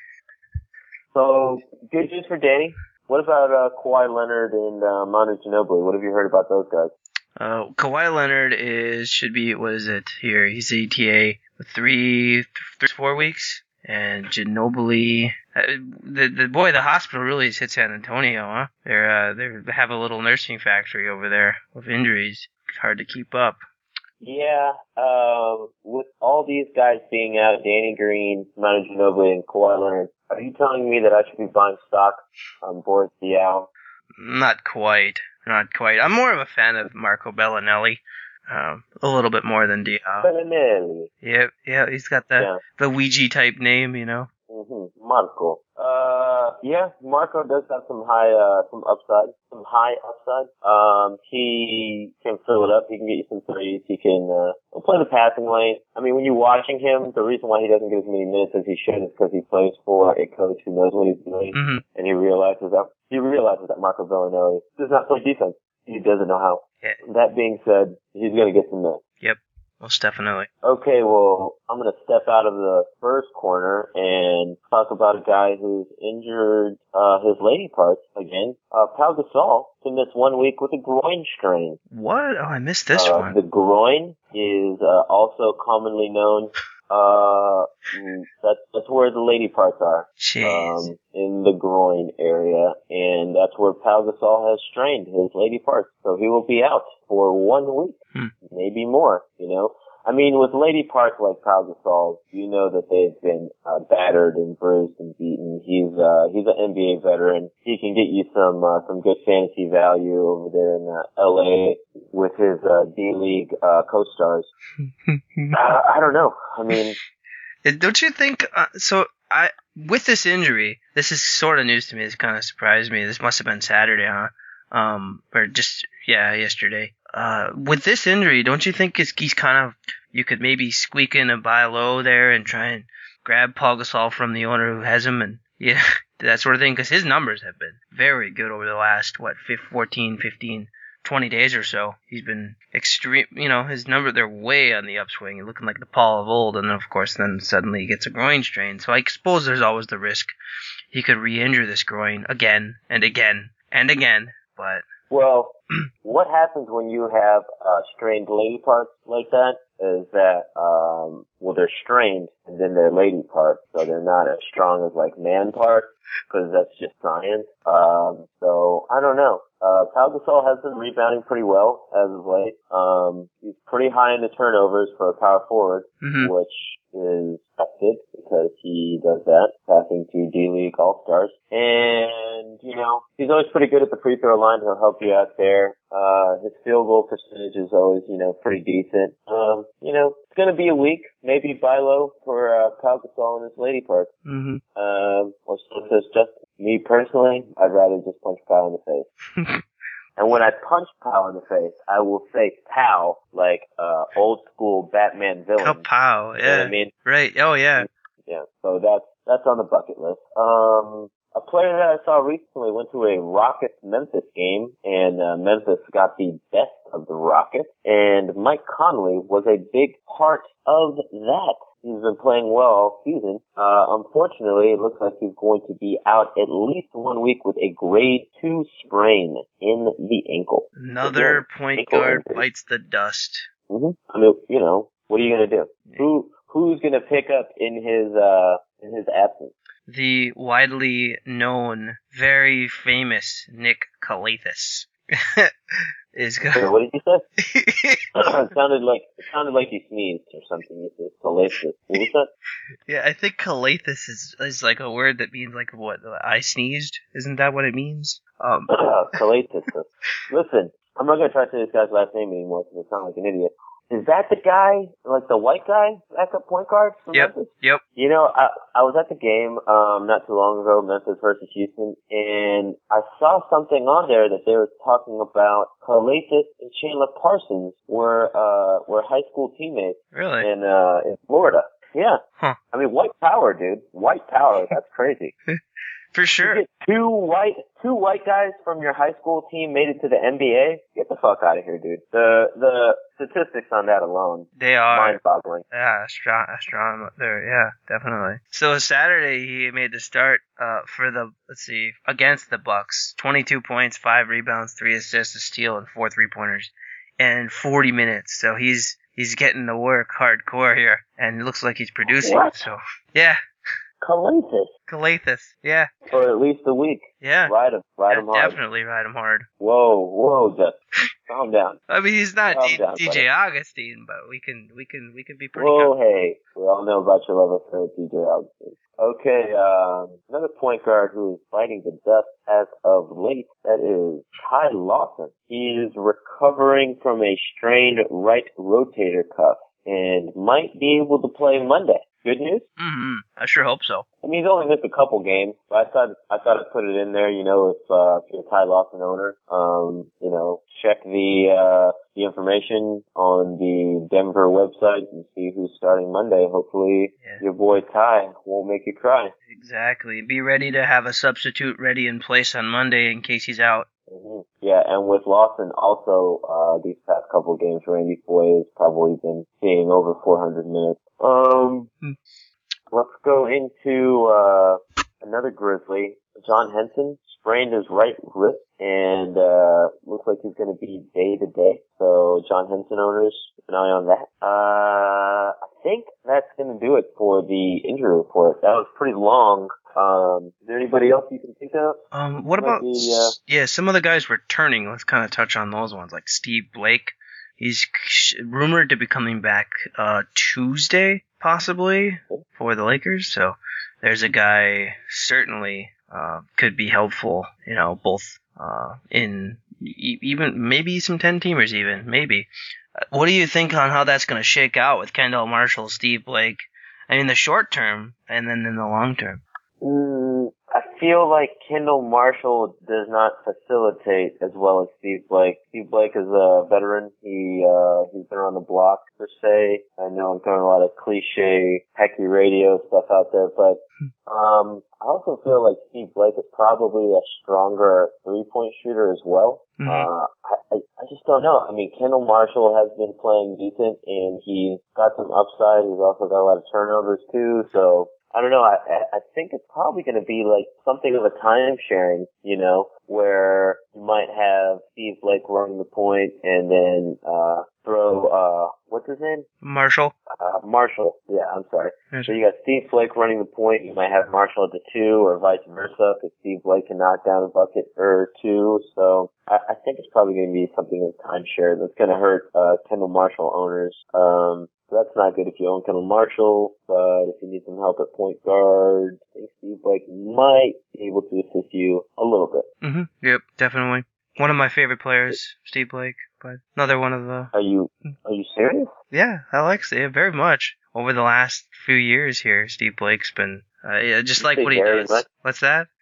So good news for Danny. What about uh, Kawhi Leonard and uh, Manu Ginobili? What have you heard about those guys? uh, Kawhi Leonard is should be what is it here? He's E T A with three, three four weeks, and Ginobili. Uh, the the boy, the hospital really has hit San Antonio, huh? They're uh, they have a little nursing factory over there with injuries. It's hard to keep up. Yeah, um, with all these guys being out, Danny Green, Manu Ginobili, and Kawhi Leonard, are you telling me that I should be buying stock on Boris Diaw? Not quite. Not quite. I'm more of a fan of Marco Bellinelli. Um, a little bit more than Diaw. Bellinelli. Yeah, yeah, he's got the Yeah. the Ouija type name, you know. Mm-hmm. Marco. Uh, yeah, Marco does have some high, uh, some upside, some high upside. Um, he can fill it up. He can get you some threes. He can, uh, he'll play the passing lane. I mean, when you're watching him, the reason why he doesn't get as many minutes as he should is because he plays for a coach who knows what he's doing, Mm-hmm. and he realizes that, he realizes that Marco Bellinelli does not play defense. He doesn't know how. Yeah. That being said, he's gonna get some minutes. Yep. Most definitely. Okay, well, I'm going to step out of the first corner and talk about a guy who's injured uh, his lady parts again. Uh, Pau Gasol to miss one week with a groin strain. What? Oh, I missed this uh, one. The groin is uh, also commonly known. Uh, that's that's where the lady parts are. Jeez. Um, in the groin area, and that's where Pau Gasol has strained his lady parts. So he will be out for one week, Hmm. maybe more. You know, I mean, with lady parts like Pau Gasol, you know that they've been uh, battered and bruised and beaten. He's uh, he's an N B A veteran. He can get you some uh, some good fantasy value over there in uh, L A with his uh, D League uh, co-stars. uh, I don't know. I mean, Don't you think? Uh, so I with this injury, this is sort of news to me. This kind of surprised me. This must have been Saturday, huh? Um, or just yeah, yesterday. Uh, with this injury, don't you think it's, he's kind of you could maybe squeak in a buy low there and try and grab Paul Gasol from the owner who has him and yeah, that sort of thing because his numbers have been very good over the last what fourteen, fifteen, twenty days or so. He's been extreme, you know, his number, they're way on the upswing, looking like the Paul of old, and then of course then suddenly he gets a groin strain. So I suppose there's always the risk he could re-injure this groin again and again and again, but well, what happens when you have uh, strained lady parts like that is that, um, well, they're strained and then they're lady parts, so they're not as strong as like man parts, because that's just science. Um, so I don't know. Uh, Pau Gasol has been rebounding pretty well as of late. Um, he's pretty high in the turnovers for a power forward, mm-hmm. which is expected because he does that, passing to D-League All-Stars. And, you know, he's always pretty good at the free throw line. He'll help you out there. Uh, his field goal percentage is always, you know, pretty decent. Um, you know, it's going to be a week, maybe buy low for uh, Pau Gasol and his lady parts. Mm-hmm. Um, or so says Justin. Me personally, I'd rather just punch Pau in the face. And when I punch Pow in the face, I will say Pow, like uh, old school Batman villain. Kapow, yeah. You know what I mean? Right. Oh, yeah. Yeah. So that's that's on the bucket list. Um, a player that I saw recently went to a Rockets Memphis game, and uh, Memphis got the best of the Rockets. And Mike Conley was a big part of that. He's been playing well all season. Uh, unfortunately, it looks like he's going to be out at least one week with a grade two sprain in the ankle. Another Again, point ankle guard injury. bites the dust. Mm-hmm. I mean, you know, what are you gonna do? Who who's gonna pick up in his uh in his absence? The widely known, very famous Nick Calathis is Wait, going. what did you say? it sounded like it sounded like you sneezed or something. You said salacious. What was that? Yeah, I think Calathis is is like a word that means like what? I sneezed. Isn't that what it means? Um. Calathis. Listen, I'm not gonna try to say this guy's last name anymore because I sound like an idiot. Is that the guy, like the white guy, backup point guard from Yep. Memphis? Yep. You know, I I was at the game um not too long ago, Memphis versus Houston, and I saw something on there that they were talking about Calathis and Chandler Parsons were uh were high school teammates Really? in uh in Florida. Yeah. Huh. I mean, white power, dude. White power. That's crazy. For sure. You get two white two white guys from your high school team made it to the N B A. Get the fuck out of here, dude. The the statistics on that alone, They are. mind-boggling. Yeah, strong, strong there. Yeah, definitely. So Saturday he made the start uh, for the let's see against the Bucks. twenty-two points, five rebounds, three assists, a steal, and four three pointers, in forty minutes. So he's he's getting to work hardcore here, and it looks like he's producing. What? So yeah, Calathis. Calathis. Yeah, For at least a week. yeah. Ride him. Ride Yeah, him hard. definitely ride him hard. Whoa, whoa, Jeff. Calm down. I mean, he's not Calm D- down, DJ Augustine, but we can we can we can be pretty. Whoa, Good. hey. We all know about your love affair with D J Augustine. Okay, um, another point guard who is fighting the dust as of late, that is Ty Lawson. He is recovering from a strained right rotator cuff and might be able to play Monday. Good news? Mm-hmm. I sure hope so. I mean, he's only missed a couple games, but I thought I thought I'd put it in there. You know, if, uh, if you're a Ty Lawson owner, um, you know, check the uh, the information on the Denver website and see who's starting Monday. Hopefully, Yeah. your boy Ty won't make you cry. Exactly. Be ready to have a substitute ready in place on Monday in case he's out. hmm Yeah, and with Lawson also, uh, these past couple of games, Randy Foye has probably been seeing over four hundred minutes. Um, Hmm. let's go into, uh, another Grizzly. John Henson sprained his right wrist and, uh, looks like he's going to be day to day. So John Henson owners, keep an eye on that. Uh, I think that's going to do it for the injury report. That was pretty long. Um, is there anybody else you can think of? Um, what Might about be, uh, yeah? Some of the guys returning. Let's kind of touch on those ones, like Steve Blake. He's rumored to be coming back uh, Tuesday, possibly for the Lakers. So there's a guy certainly uh, could be helpful. You know, both uh, in e- even maybe some ten teamers, even maybe. Uh, what do you think on how that's going to shake out with Kendall Marshall, Steve Blake? I mean, the short term, and then in the long term. Mm, I feel like Kendall Marshall does not facilitate as well as Steve Blake. Steve Blake is a veteran. He, uh, he's been on the block per se. I know I'm throwing a lot of cliche, hacky radio stuff out there, but, um, I also feel like Steve Blake is probably a stronger three-point shooter as well. Mm-hmm. Uh, I, I just don't know. I mean, Kendall Marshall has been playing decent and he's got some upside. He's also got a lot of turnovers too, so I don't know. I, I think it's probably going to be like something of a time sharing, you know, where you might have Steve Blake running the point and then, uh, throw, uh, what's his name? Marshall. Uh, Marshall. Yeah, I'm sorry. Yes. So you got Steve Blake running the point. You might have Marshall at the two or vice versa because Steve Blake can knock down a bucket or two. So I, I think it's probably going to be something of timeshare that's going to hurt, uh, Kendall Marshall owners. Um, so that's not good if you own Kendall Marshall, but if you need some help at point guard, I think Steve Blake might be able to assist you a little bit. Mm-hmm. Yep, definitely. One of my favorite players, Steve Blake, but another one of the. Are you, are you serious? Yeah, I like it very much. Over the last few years here, Steve Blake's been uh, yeah, just like say what he very does. much? What's that?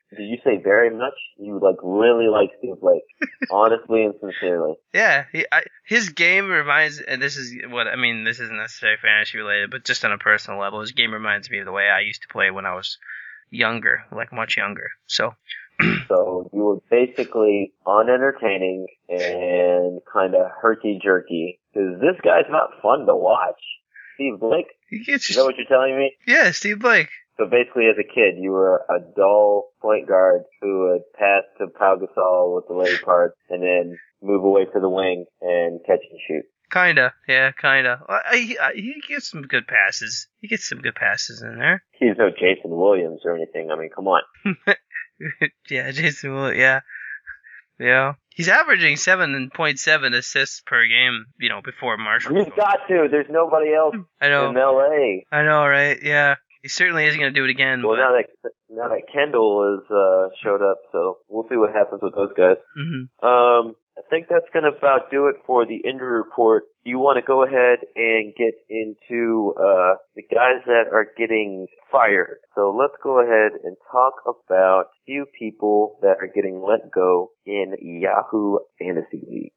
Did you say very much? You like really like Steve Blake, honestly and sincerely. Yeah, he, I, his game reminds, and this is what I mean. This isn't necessarily fantasy related, but just on a personal level, his game reminds me of the way I used to play when I was younger, like much younger. So, so you were basically unentertaining and kind of herky jerky because this guy's not fun to watch. Steve Blake. He gets is that what you're telling me? Yeah, Steve Blake. So basically, as a kid, you were a dull point guard who would pass to Pau Gasol with the lady parts and then move away to the wing and catch and shoot. Kinda, yeah, kinda. I, I, he gets some good passes. He gets some good passes in there. He's no Jason Williams or anything. I mean, come on. yeah, Jason Williams, yeah. Yeah. He's averaging seven point seven assists per game, you know, before Marshall. He's got to. There's nobody else I know. in L A. I know, right? Yeah. He certainly isn't going to do it again. Well, but... now that now that Kendall has uh, showed up, so we'll see what happens with those guys. Mm-hmm. Um, I think that's going to about do it for the injury report. Do you want to go ahead and get into uh, the guys that are getting fired? So let's go ahead and talk about a few people that are getting let go in Yahoo Fantasy League.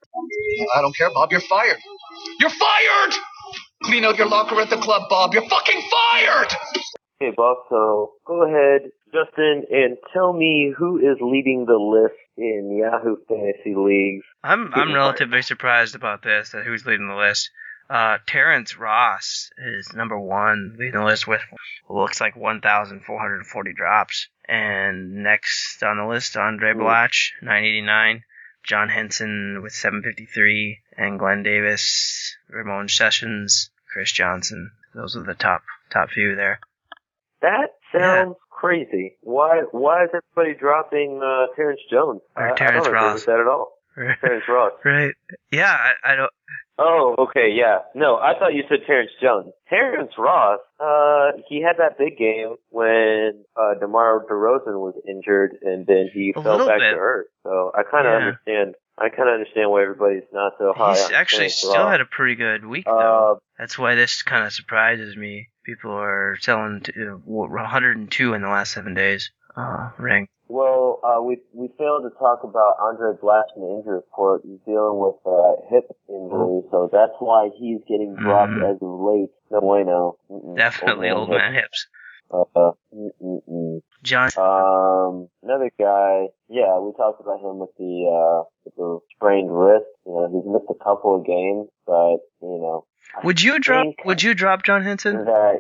I don't care, Bob. You're fired. You're fired! Clean out your locker at the club, Bob. You're fucking fired! Okay, Bob, so go ahead, Justin, and tell me who is leading the list in Yahoo Fantasy Leagues. I'm I'm relatively surprised about this, that who's leading the list. Uh, Terrence Ross is number one, leading the list with looks like one thousand four hundred forty drops. And next on the list, Andre Blatch, nine eighty-nine. John Henson with seven fifty-three. And Glenn Davis, Ramon Sessions, Chris Johnson. Those are the top top few there. That sounds yeah. crazy. Why Why is everybody dropping uh, Terrence Jones? Or I, Terrence I don't Ross. agree with that at all. Right. Terrence Ross. Right. Yeah, I, I don't... Oh, okay, yeah. No, I thought you said Terrence Jones. Terrence Ross, uh, he had that big game when uh, DeMar DeRozan was injured, and then he A fell back bit. to earth. So I kind of Yeah. understand. I kind of understand why everybody's not so high. He's on actually Terrence still Ross. had a pretty good week, though. Uh, That's why this kind of surprises me. People are selling to, uh, one hundred two in the last seven days. Uh, ranked. Well, uh, we we failed to talk about Andre Blatch in the injury report. He's dealing with a hip injury, so that's why he's getting dropped Mhm. as of late. No bueno. Mm-mm. Definitely old man hips. Uh, mm-mm. John. Um, another guy, yeah, we talked about him with the, uh, with the sprained wrist. You know, he's missed a couple of games, but, you know. I Would you drop, think would you drop John Henson? That,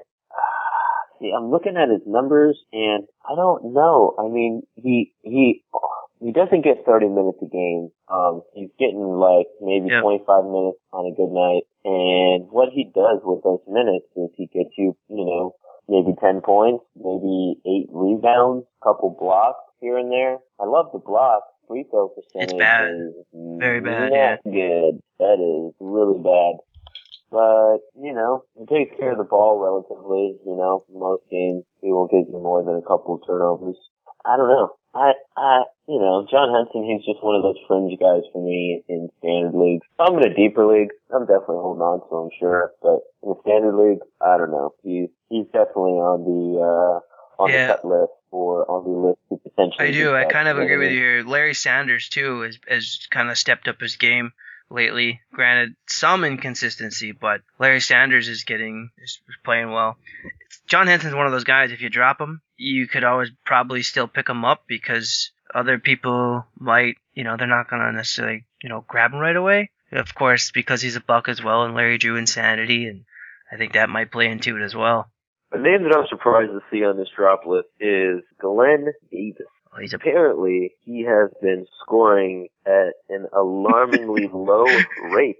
see, I'm looking at his numbers and I don't know. I mean, he, he, he doesn't get thirty minutes a game. Um, he's getting like maybe Yep. twenty-five minutes on a good night. And what he does with those minutes is he gets you, you know, maybe ten points, maybe eight rebounds, couple blocks here and there. I love the blocks. Free throw percentage It's bad. is Very bad, not yeah. good. That is really bad. But, you know, he takes care of the ball relatively, you know. Most games, he will give you more than a couple of turnovers. I don't know. I, I, you know, John Henson, he's just one of those fringe guys for me in standard leagues. I'm in a deeper league. I'm definitely holding on to him, sure. But in the standard league, I don't know. He's, he's definitely on the, uh, on Yeah. the cut list or on the list to potentially. I do. be I cut. kind of You know agree what I with you here. Larry Sanders, too, has, has kind of stepped up his game lately. Granted, some inconsistency, but Larry Sanders is getting, is playing well. John Henson's one of those guys, if you drop him, you could always probably still pick him up because other people might, you know, they're not going to necessarily, you know, grab him right away. Of course, because he's a buck as well, and Larry drew insanity, and I think that might play into it as well. A name that I'm surprised to see on this drop list is Glenn Davis. Well, he's a Apparently, he has been scoring at an alarmingly low rate.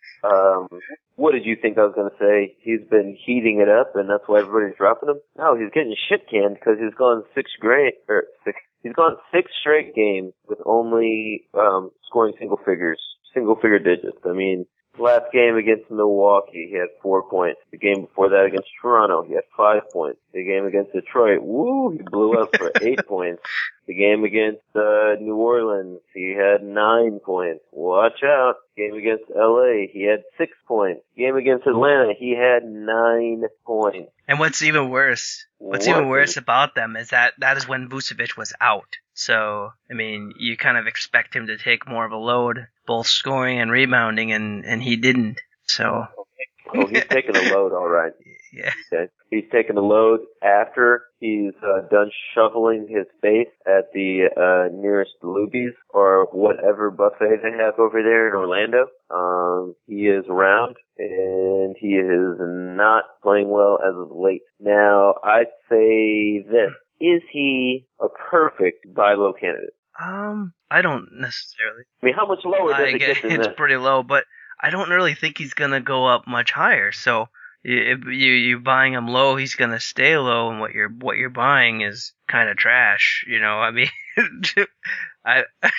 Um, what did you think I was going to say? He's been heating it up, and that's why everybody's dropping him? No, he's getting shit canned because he's gone six great, or six, he's gone six straight games with only um, scoring single figures, single figure digits. I mean, last game against Milwaukee, he had four points. The game before that against Toronto, he had five points. The game against Detroit, woo, he blew up for eight points. The game against uh, New Orleans, he had nine points. Watch out. Game against L A, he had six points. Game against Atlanta, he had nine points. And what's even worse, what's What even worse is- about them is that that is when Vucevic was out. So, I mean, you kind of expect him to take more of a load, both scoring and rebounding, and, and he didn't. So. Oh, he's taking a load, all right. Yeah. Okay. He's taking a load after he's uh, done shoveling his face at the uh, nearest Luby's or whatever buffet they have over there in Orlando. Um, he is around, and he is not playing well as of late. Now, I'd say this. Is he a perfect buy low candidate? Um, I don't necessarily. I mean, how much lower does I it get get than it's this? pretty low, but I don't really think he's gonna go up much higher. So if you you buying him low, he's gonna stay low, and what you're what you're buying is kind of trash. You know, I mean, I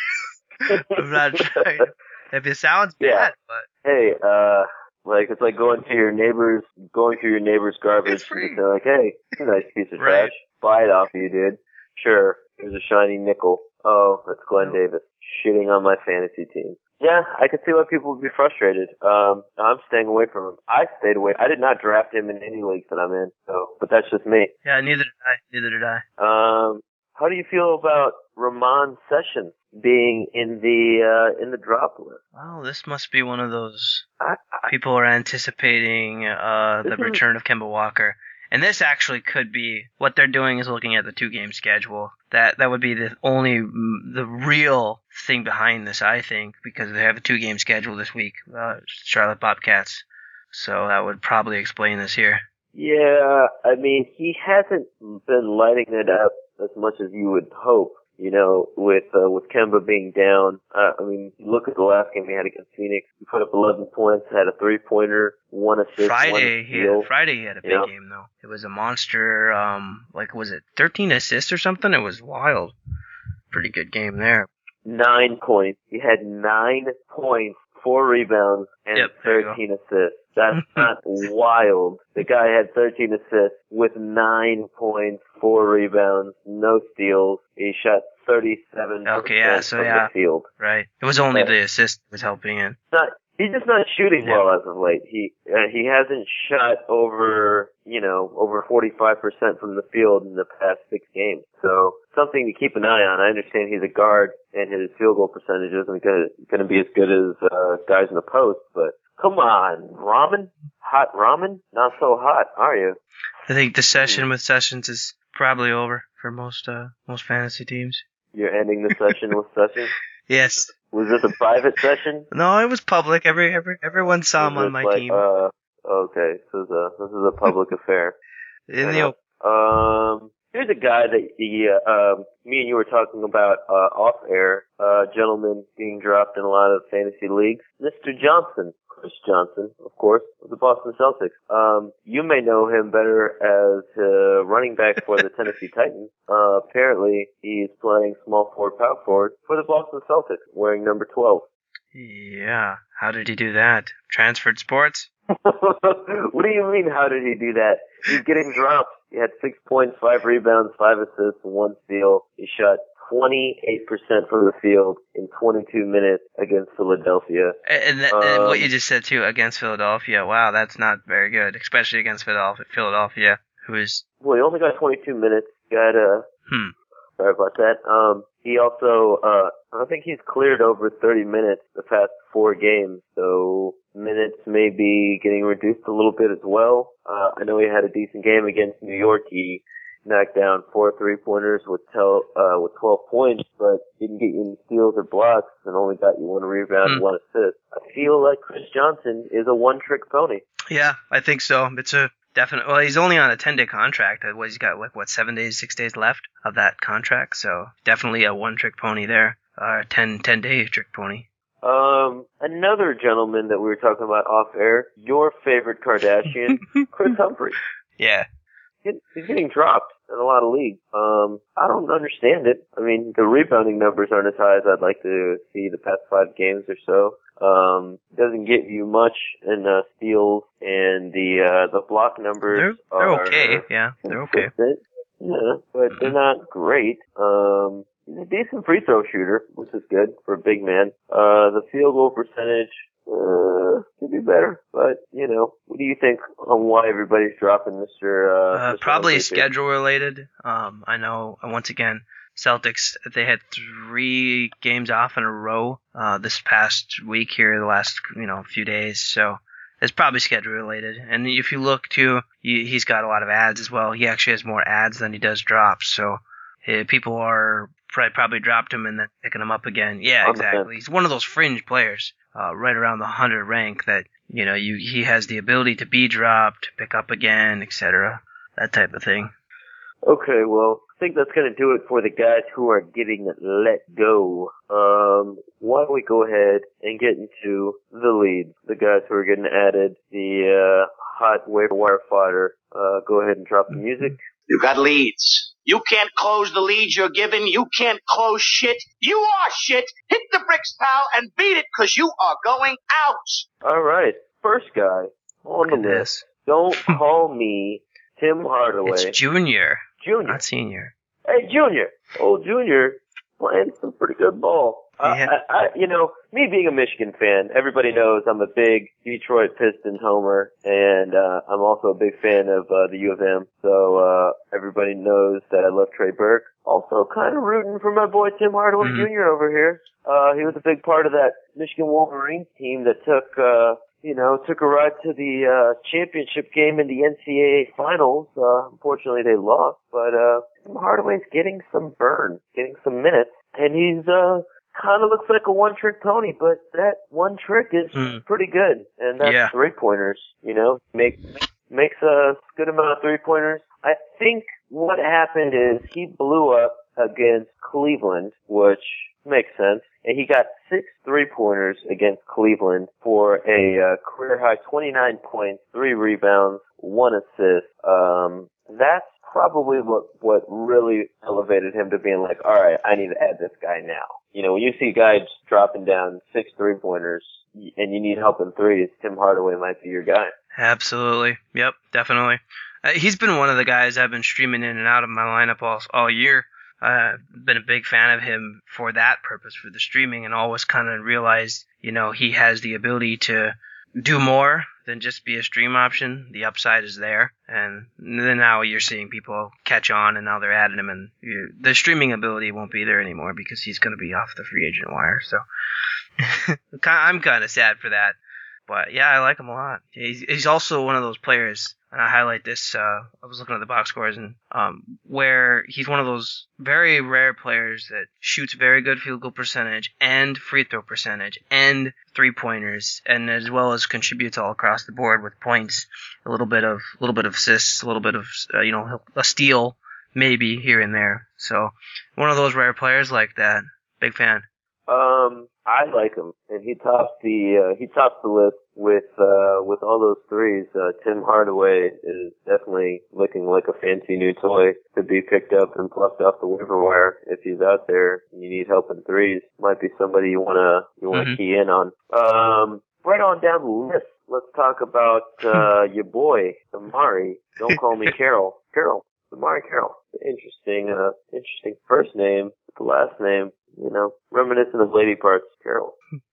I'm not trying. If it sounds bad, Yeah. but Hey, uh, like it's like going to your neighbor's, going through your neighbor's garbage, It's free. and they're like, "Hey, it's a nice piece of Right. trash. Buy it off you, dude." Sure, here's a shiny nickel. Oh, that's Glenn Nope. Davis shitting on my fantasy team. Yeah, I could see why people would be frustrated. Um, I'm staying away from him. I stayed away. I did not draft him in any leagues that I'm in, so, but that's just me. yeah, neither did I. Neither did I. Um, how do you feel about Ramon Sessions being in the uh, in the drop list? Well, this must be one of those I, I, people are anticipating uh, the This is- return of Kemba Walker. And this actually could be what they're doing is looking at the two game schedule. That that would be the only the real thing behind this, I think, because they have a two game schedule this week, uh, Charlotte Bobcats. So that would probably explain this here. Yeah, I mean, he hasn't been lighting it up as much as you would hope. You know, with uh, with Kemba being down, uh, I mean, look at the last game he had against Phoenix. He put up eleven points, had a three pointer, one assist, Friday, one he steal. had, Friday he had a big Yeah. game though. It was a monster. Um, like was it thirteen assists or something? It was wild. Pretty good game there. Nine points. He had nine points, four rebounds, and Yep, there you go. thirteen assists. That's not wild. The guy had thirteen assists with nine points, four rebounds, no steals. He shot thirty-seven percent Okay, yeah, so from yeah. the field. Right. It was only Yeah. the assist that was helping it. Not, he's just not shooting Yeah. well as of late. He uh, he hasn't shot over, you know, over forty-five percent from the field in the past six games. So something to keep an eye on. I understand he's a guard and his field goal percentage isn't going to be as good as uh, guys in the post, but come on, ramen? Hot ramen? Not so hot, are you? I think the session with Sessions is probably over for most uh most fantasy teams. You're ending the session with Sessions? Yes. Was this a private session? No, it was public. Every every everyone saw him Was on this my like, team. Uh, okay, this is a this is a public affair. In I the know. Um, here's a guy that he, uh, um, me and you were talking about uh, off air. Uh, gentleman being dropped in a lot of fantasy leagues. Mister Johnson, Chris Johnson, of course, of the Boston Celtics. Um, you may know him better as uh, running back for the Tennessee Titans. Uh, apparently, he's playing small forward, power forward for the Boston Celtics, wearing number twelve. Yeah. How did he do that? Transferred sports? What do you mean, how did he do that? He's getting dropped. He had six points, five rebounds, five assists, and one steal. He shot twenty-eight percent from the field in twenty-two minutes against Philadelphia. And, th- and what Um, you just said too against Philadelphia. Wow, that's not very good, especially against Philadelphia. Philadelphia, who is Well, he only got twenty-two minutes. Got uh, hmm. sorry about that. Um, he also, uh, I think he's cleared over thirty minutes the past four games, so minutes may be getting reduced a little bit as well. Uh, I know he had a decent game against New York. He knocked down four three-pointers with, tel- uh, with twelve points, but didn't get you any steals or blocks and only got you one rebound and Hmm. one assist. I feel like Chris Johnson is a one-trick pony. Yeah, I think so. It's a definite. Well, he's only on a ten day contract. Uh, What he's got, like what, seven days, six days left of that contract. So definitely a one trick pony there. Uh, ten, ten day trick pony. Um, another gentleman that we were talking about off air, your favorite Kardashian, Chris Humphrey. Yeah. He- He's getting dropped in a lot of leagues. Um, I don't understand it. I mean, the rebounding numbers aren't as high as I'd like to see the past five games or so. Um, doesn't get you much in uh, steals, and the uh, the block numbers They're they're are okay. Yeah, they're okay. consistent. Yeah, but they're not great. Um, he's a decent free throw shooter, which is good for a big man. Uh, the field goal percentage, uh, could be better. But, you know, what do you think on why everybody's dropping Mister Uh, Uh, Mister probably Humphrey here? schedule related. Um, I know. uh, Once again, Celtics, they had three games off in a row uh, this past week here, the last you know few days. So it's probably schedule related. And if you look too, he, he's got a lot of ads as well. He actually has more ads than he does drops. So uh, people are probably, probably dropped him and then picking him up again. Yeah, exactly. He's one of those fringe players, uh, right around the one hundred rank that you know you he has the ability to be dropped, pick up again, et cetera. That type of thing. Okay, well, I think that's going to do it for the guys who are getting let go. Um, why don't we go ahead and get into the leads, the guys who are getting added, the uh, hot waiver wire fodder. Uh, go ahead and drop the music. You got leads. You can't close the leads you're given. You can't close shit. You are shit. Hit the bricks, pal, and beat it, because you are going out. All right, first guy on the list. Don't call me Tim Hardaway. It's Junior. Junior. Not Senior. Hey, Junior. Old Junior playing some pretty good ball. Yeah. Uh, I, I, you know, me being a Michigan fan, everybody knows I'm a big Detroit Pistons homer, and uh, I'm also a big fan of uh, the U of M. So uh, everybody knows that I love Trey Burke. Also, kind of rooting for my boy Tim Hardaway mm-hmm. Junior over here. Uh, he was a big part of that Michigan Wolverines team that took. Uh, You know, took a ride to the uh, championship game in the N C double A finals. Uh, unfortunately, they lost, but uh, Tim Hardaway's getting some burn, getting some minutes, and he's uh, kind of looks like a one-trick pony. But that one trick is mm. pretty good, and that's yeah. three-pointers. You know, make makes a good amount of three-pointers. I think what happened is he blew up against Cleveland, which makes sense. And he got six three-pointers against Cleveland for a uh, career-high twenty-nine points, three rebounds, one assist. Um, that's probably what what really elevated him to being like, all right, I need to add this guy now. You know, when you see guys dropping down six three-pointers and you need help in threes, Tim Hardaway might be your guy. Absolutely. Yep, definitely. Uh, he's been one of the guys I've been streaming in and out of my lineup all, all year. I've uh, been a big fan of him for that purpose, for the streaming, and always kind of realized, you know, he has the ability to do more than just be a stream option. The upside is there, and then now you're seeing people catch on, and now they're adding him, and you, the streaming ability won't be there anymore because he's going to be off the free agent wire. So I'm kind of sad for that. But yeah, I like him a lot. He's, he's also one of those players, and I highlight this, uh, I was looking at the box scores, and um, where he's one of those very rare players that shoots very good field goal percentage and free throw percentage and three-pointers, and as well as contributes all across the board with points, a little bit of a little bit of assists, a little bit of, uh, you know, a steal maybe here and there. So one of those rare players like that. Big fan. Um, I like him, and he tops the uh, he tops the list with uh, with all those threes. Uh, Tim Hardaway is definitely looking like a fancy new toy to be picked up and plucked off the waiver wire. If he's out there and you need help in threes, might be somebody you wanna you wanna mm-hmm. key in on. Um, right on down the list. Let's talk about uh, your boy Amari. Don't call me Carroll. Carroll. Amari Carroll. Interesting. Uh, interesting first name. The last name. You know, reminiscent of Lady Parts, Carol.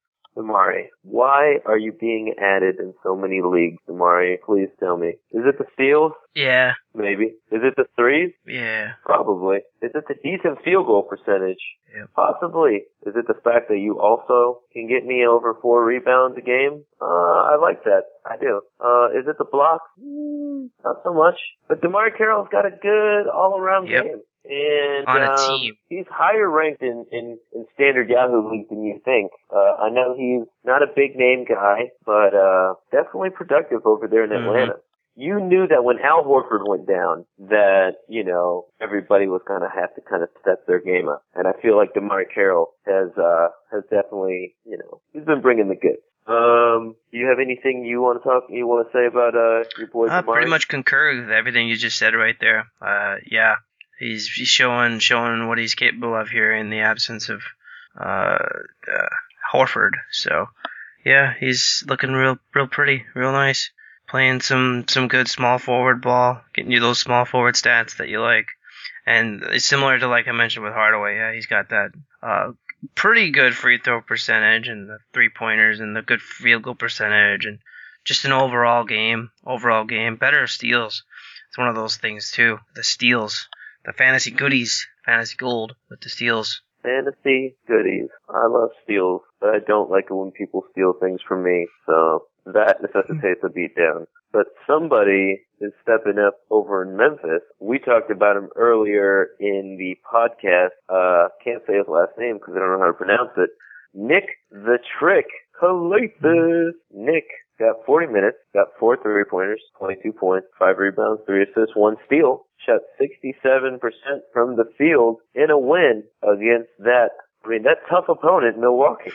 Amari, why are you being added in so many leagues, Amari? Please tell me. Is it the steals? Yeah. Maybe. Is it the threes? Yeah. Probably. Is it the decent field goal percentage? Yeah. Possibly. Is it the fact that you also can get me over four rebounds a game? Uh, I like that. I do. Uh, is it the blocks? Mm, not so much. But Amari Carroll's got a good all-around yep. game. And on a um, team. He's higher ranked in, in, in standard Yahoo leagues than you think. Uh, I know he's not a big name guy, but uh, definitely productive over there in Atlanta. Mm-hmm. You knew that when Al Horford went down, that, you know, everybody was going to have to kind of step their game up. And I feel like DeMar Carroll has, uh, has definitely, you know, he's been bringing the goods. Um, do you have anything you want to talk, you want to say about, uh, your boy I DeMar? pretty much concur with everything you just said right there. Uh, yeah. He's, he's showing showing what he's capable of here in the absence of uh, uh, Horford. So, yeah, he's looking real real pretty, real nice. Playing some, some good small forward ball, getting you those small forward stats that you like. And it's similar to, like I mentioned with Hardaway. Yeah, he's got that uh, pretty good free throw percentage and the three-pointers and the good field goal percentage and just an overall game, overall game. Better steals. It's one of those things, too, the steals. The fantasy goodies fantasy gold with the steals. Fantasy goodies. I love steals, but I don't like it when people steal things from me, so that necessitates a beatdown. But somebody is stepping up over in Memphis. We talked about him earlier in the podcast. Uh, can't say his last name because I don't know how to pronounce it. Nick the Trick Calathes. Nick got forty minutes, got four three-pointers, twenty-two points, five rebounds, three assists, one steal. Shot sixty-seven percent from the field in a win against that, I mean, that tough opponent, Milwaukee.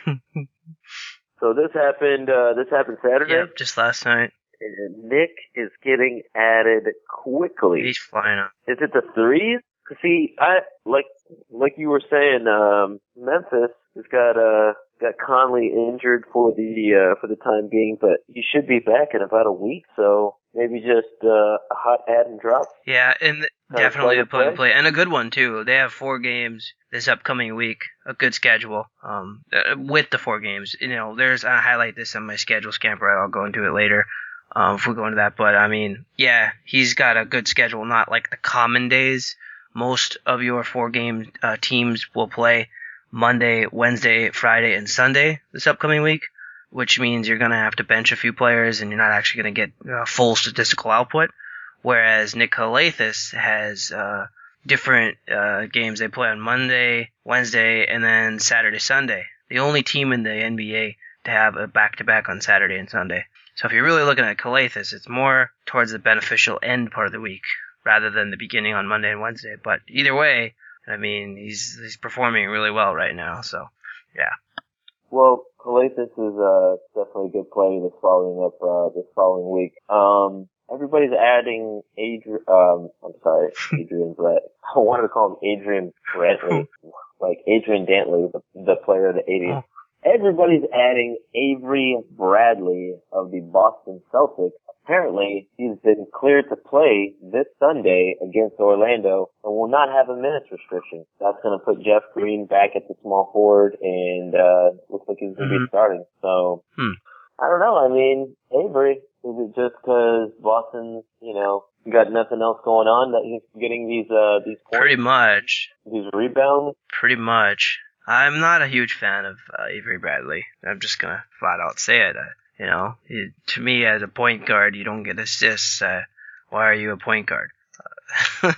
So this happened, uh, this happened Saturday. Yep, just last night. And Nick is getting added quickly. He's flying up. Is it the threes? See, I, like, like you were saying, um, Memphis has got, uh, got Conley injured for the, uh, for the time being, but he should be back in about a week, so maybe just, uh, a hot add and drop. Yeah, and th- definitely a plug and play, and a good one too. They have four games this upcoming week, a good schedule, um, uh, with the four games. You know, there's, I highlight this on my schedule scamper, I'll go into it later. Um, if we go into that, but I mean, yeah, he's got a good schedule, not like the common days. Most of your four game uh, teams will play Monday, Wednesday, Friday, and Sunday this upcoming week, which means you're going to have to bench a few players and you're not actually going to get uh, full statistical output. Whereas Nick Calathes has uh, different uh, games. They play on Monday, Wednesday, and then Saturday, Sunday. The only team in the N B A to have a back-to-back on Saturday and Sunday. So if you're really looking at Calathes, it's more towards the beneficial end part of the week rather than the beginning on Monday and Wednesday. But either way, I mean, he's he's performing really well right now. So, yeah. Well, Calathes is uh, definitely a good play this following up uh, this following week. Um, everybody's adding Adrian. Um, I'm sorry, Adrian Brett. I wanted to call him Adrian Brantley, like Adrian Dantley, the, the player of the eighties. Oh. Everybody's adding Avery Bradley of the Boston Celtics. Apparently, he's been cleared to play this Sunday against Orlando and will not have a minutes restriction. That's going to put Jeff Green back at the small forward, and uh looks like he's going to mm-hmm. be starting. So, hmm. I don't know. I mean, Avery, is it just because Boston's, you know, got nothing else going on that he's getting these uh these points? Pretty much. These rebounds? Pretty much. I'm not a huge fan of uh, Avery Bradley. I'm just going to flat out say it. Uh, you know, it, to me, as a point guard, you don't get assists. Uh, why are you a point guard? Uh,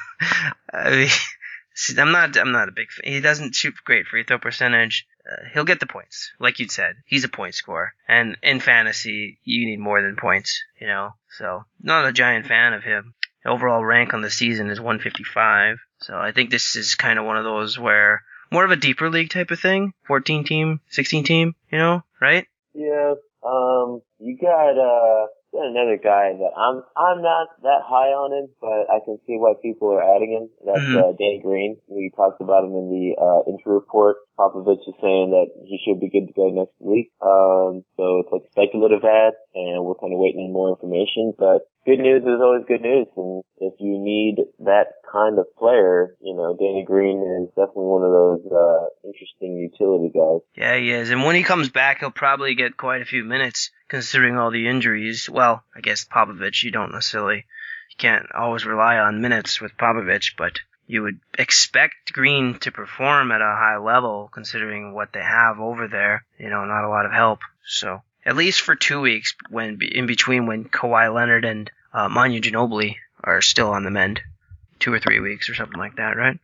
I mean, see, I'm not, I'm not a big fan. He doesn't shoot great free throw percentage. Uh, he'll get the points. Like you'd said, he's a point scorer. And in fantasy, you need more than points, you know? So, not a giant fan of him. Overall rank on the season is one fifty-five. So I think this is kind of one of those where more of a deeper league type of thing. fourteen team, sixteen team, you know, right? Yeah. Um, you got, uh, got another guy that I'm, I'm not that high on him, but I can see why people are adding him. That's, mm-hmm. uh, Danny Green. We talked about him in the, uh, intro report. Popovich is saying that he should be good to go next week. Um, so it's like speculative ad, and we're kind of waiting on more information, but good news is always good news, and if you need that kind of player, you know, Danny Green is definitely one of those uh interesting utility guys. Yeah, he is, and when he comes back, he'll probably get quite a few minutes, considering all the injuries. Well, I guess Popovich, you don't necessarily, you can't always rely on minutes with Popovich, but you would expect Green to perform at a high level, considering what they have over there. You know, not a lot of help, so at least for two weeks, when in between when Kawhi Leonard and uh, Manu Ginobili are still on the mend, two or three weeks or something like that, right?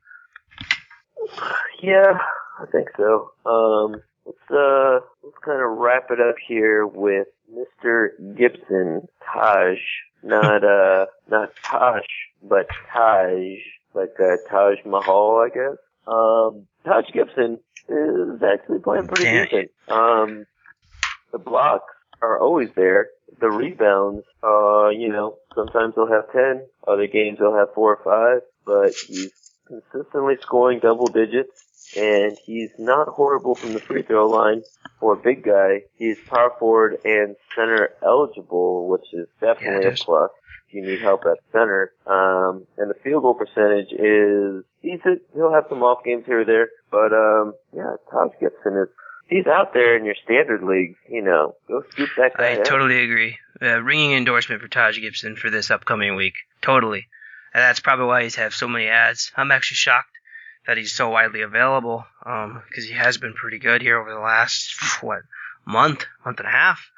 Yeah, I think so. Um, let's uh, let's kind of wrap it up here with Mister Gibson, Taj, not uh, not Tosh, but Taj, like uh, Taj Mahal, I guess. Um, Taj Gibson is actually playing pretty Damn. decent. Um. The blocks are always there. The rebounds, uh, you know, sometimes he'll have ten. Other games he'll have four or five. But he's consistently scoring double digits. And he's not horrible from the free throw line for a big guy. He's power forward and center eligible, which is definitely yeah, a plus if you need help at center. Um, and the field goal percentage is decent. He'll have some off games here or there. But, um, yeah, Taj Gibson is, he's out there in your standard leagues, you know, go scoop that guy I out. totally agree. Uh, ringing endorsement for Taj Gibson for this upcoming week. Totally. And that's probably why he's have so many ads. I'm actually shocked that he's so widely available, um, because he has been pretty good here over the last, what, month, month and a half.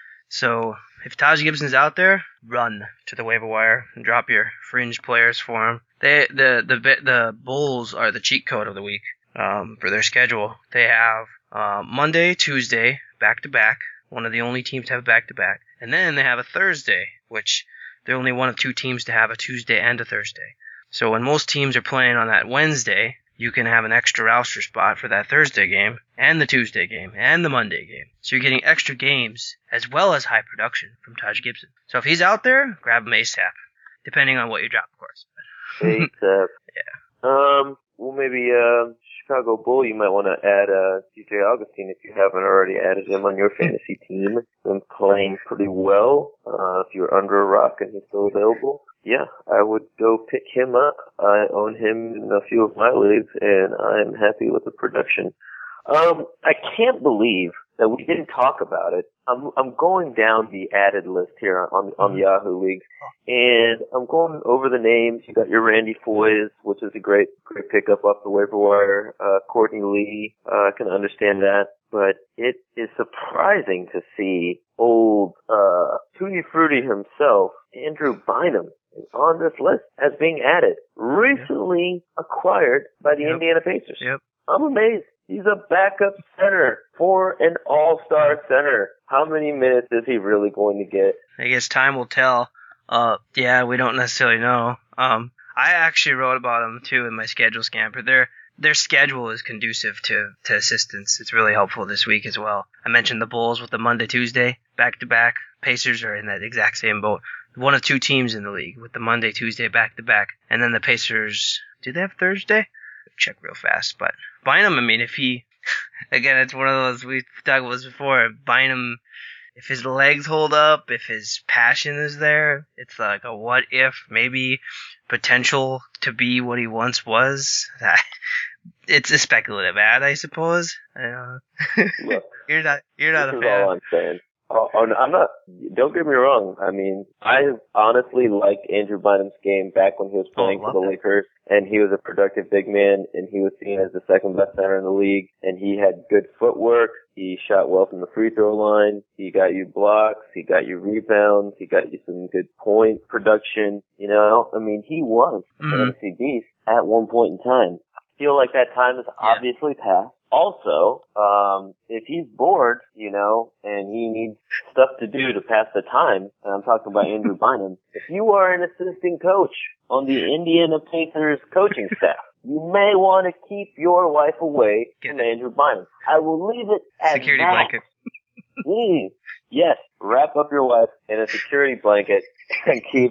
So if Taj Gibson's out there, run to the waiver wire and drop your fringe players for him. They, the, the, the Bulls are the cheat code of the week, um, for their schedule. They have, uh, Monday, Tuesday, back to back. One of the only teams to have back to back. And then they have a Thursday, which they're only one of two teams to have a Tuesday and a Thursday. So when most teams are playing on that Wednesday, you can have an extra roster spot for that Thursday game, and the Tuesday game, and the Monday game. So you're getting extra games, as well as high production from Taj Gibson. So if he's out there, grab him ASAP. Depending on what you drop, of course. ASAP. Yeah. Um, well, maybe, uh, Chicago Bull, you might want to add, uh, D J Augustine if you haven't already added him on your fantasy team. Been playing pretty well. Uh, if you're under a rock and he's still available, yeah, I would go pick him up. I own him in a few of my leagues, and I am happy with the production. Um, I can't believe that we didn't talk about it. I'm I'm going down the added list here on on the Yahoo leagues, and I'm going over the names. You got your Randy Foyes, which is a great great pickup off the waiver wire. Uh, Courtney Lee, uh, I can understand that, but it is surprising to see old uh Tutti Frutti himself, Andrew Bynum, is on this list as being added, recently acquired by the Yep. Indiana Pacers. Yep. I'm amazed. He's a backup center for an all-star center. How many minutes is he really going to get? I guess time will tell. Uh, yeah, we don't necessarily know. Um, I actually wrote about them too in my schedule scamper. Their their schedule is conducive to to assistance. It's really helpful this week as well. I mentioned the Bulls with the Monday Tuesday back to back. Pacers are in that exact same boat. One of two teams in the league with the Monday Tuesday back to back, and then the Pacers. Do they have Thursday? Check real fast, but Bynum, I mean, if he, again, it's one of those, we've talked about this before, Bynum, if his legs hold up, if his passion is there, it's like a what if, maybe potential to be what he once was. It's a speculative ad, I suppose. Uh, Look, you're not, you're not this a is fan. all I'm saying. Oh, oh, no, I'm not, don't get me wrong. I mean, I honestly liked Andrew Bynum's game back when he was playing Oh, for the love that. Lakers, and he was a productive big man, and he was seen as the second best center in the league, and he had good footwork. He shot well from the free throw line. He got you blocks. He got you rebounds. He got you some good point production. You know, I mean, he was a Mhm. fantasy beast at one point in time. I feel like that time has Yeah. obviously passed. Also, um, if he's bored, you know, and he needs stuff to do to pass the time, and I'm talking about Andrew Bynum, if you are an assistant coach on the Indiana Pacers coaching staff, you may want to keep your wife away Get from it. Andrew Bynum. I will leave it at Security that. blanket. Mm, yes, wrap up your wife in a security blanket and keep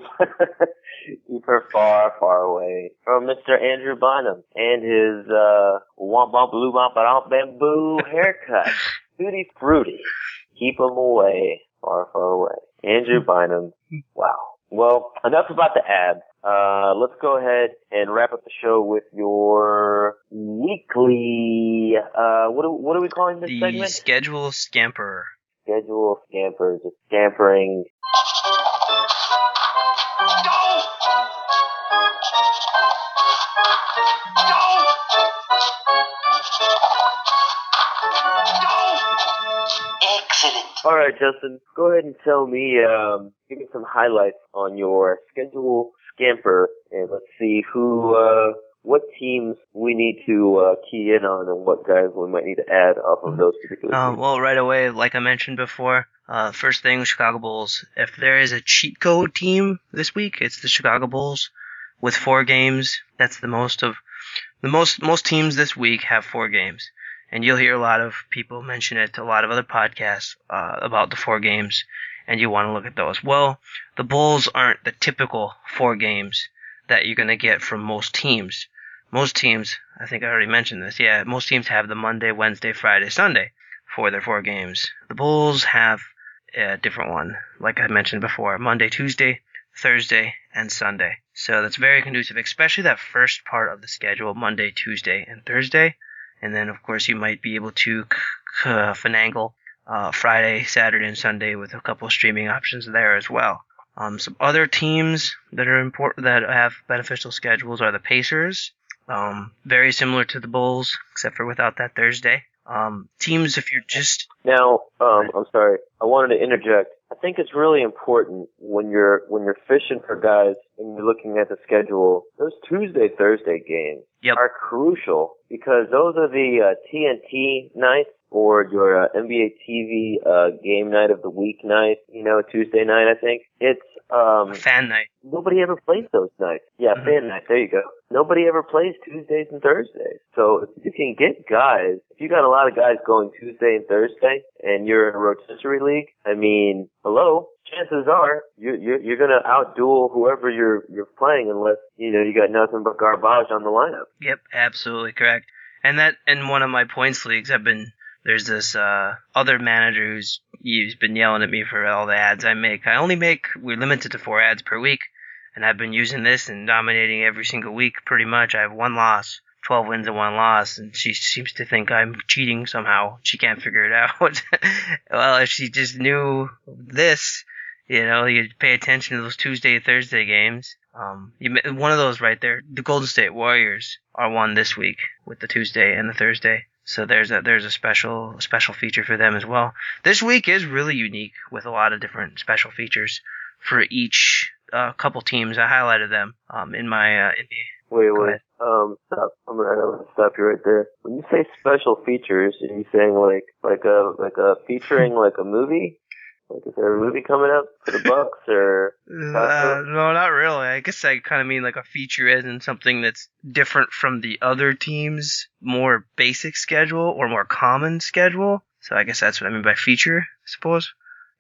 keep her far, far away from Mister Andrew Bynum and his uh womp womp blue womp womp bamboo haircut. Tutti Frutti. Keep him away, far, far away. Andrew Bynum. Wow. Well, enough about the abs. Uh, let's go ahead and wrap up the show with your weekly, uh, what are, what are we calling this The segment? schedule scamper. Schedule scamper, just scampering. Excellent. All right, Justin, go ahead and tell me, um, give me some highlights on your schedule scamper, and let's see who, uh, what teams we need to uh, key in on, and what guys we might need to add off of those particular Uh, teams. well, right away, like I mentioned before, uh, first thing, Chicago Bulls. If there is a cheat code team this week, it's the Chicago Bulls with four games. That's the most of the most most teams this week have four games, and you'll hear a lot of people mention it. A lot of other podcasts uh, about the four games, and you want to look at those. Well, the Bulls aren't the typical four games that you're gonna get from most teams. Most teams, I think I already mentioned this. Yeah, most teams have the Monday, Wednesday, Friday, Sunday for their four games. The Bulls have a different one, like I mentioned before, Monday, Tuesday, Thursday, and Sunday. So that's very conducive, especially that first part of the schedule, Monday, Tuesday, and Thursday. And then, of course, you might be able to k- uh, finagle uh, Friday, Saturday, and Sunday with a couple of streaming options there as well. Um, some other teams that are important that have beneficial schedules are the Pacers. Um, very similar to the Bulls, except for without that Thursday. Um, teams, if you're just Now, um, I'm sorry. I wanted to interject. I think it's really important when you're when you're fishing for guys and you're looking at the schedule. Those Tuesday Thursday games Yep. are crucial because those are the uh, T N T nights or your uh, N B A T V uh, game night of the week night. You know, Tuesday night. I think it's um fan night. nobody ever plays those nights. Yeah, Mhm. fan night. There you go. Nobody ever plays Tuesdays and Thursdays. So if you can get guys, if you got a lot of guys going Tuesday and Thursday, and you're in a rotisserie league, I mean, hello, chances are you you're, you're gonna outduel whoever you're you're playing, unless you know you got nothing but garbage on the lineup. Yep, absolutely correct. And that in one of my points leagues, I've been there's this uh other manager who's he's been yelling at me for all the ads I make. I only make we're limited to four ads per week, and I've been using this and dominating every single week pretty much. I have one loss, twelve wins and one loss, and she seems to think I'm cheating somehow. She can't figure it out. Well, if she just knew this, you know, you'd pay attention to those Tuesday, Thursday games. Um, you one of those right there. The Golden State Warriors are one this week with the Tuesday and the Thursday. So there's a there's a special special feature for them as well. This week is really unique with a lot of different special features for each uh, couple teams. I highlighted them um, in my uh, in the, Wait, Go wait. ahead. Um, stop. I'm gonna, I'm gonna stop you right there. When you say special features, are you saying like like a like a featuring like a movie? Like, is there a movie coming up for the Bucks or? Uh, no, not really. I guess I kind of mean like a feature as in something that's different from the other team's more basic schedule or more common schedule. So I guess that's what I mean by feature, I suppose.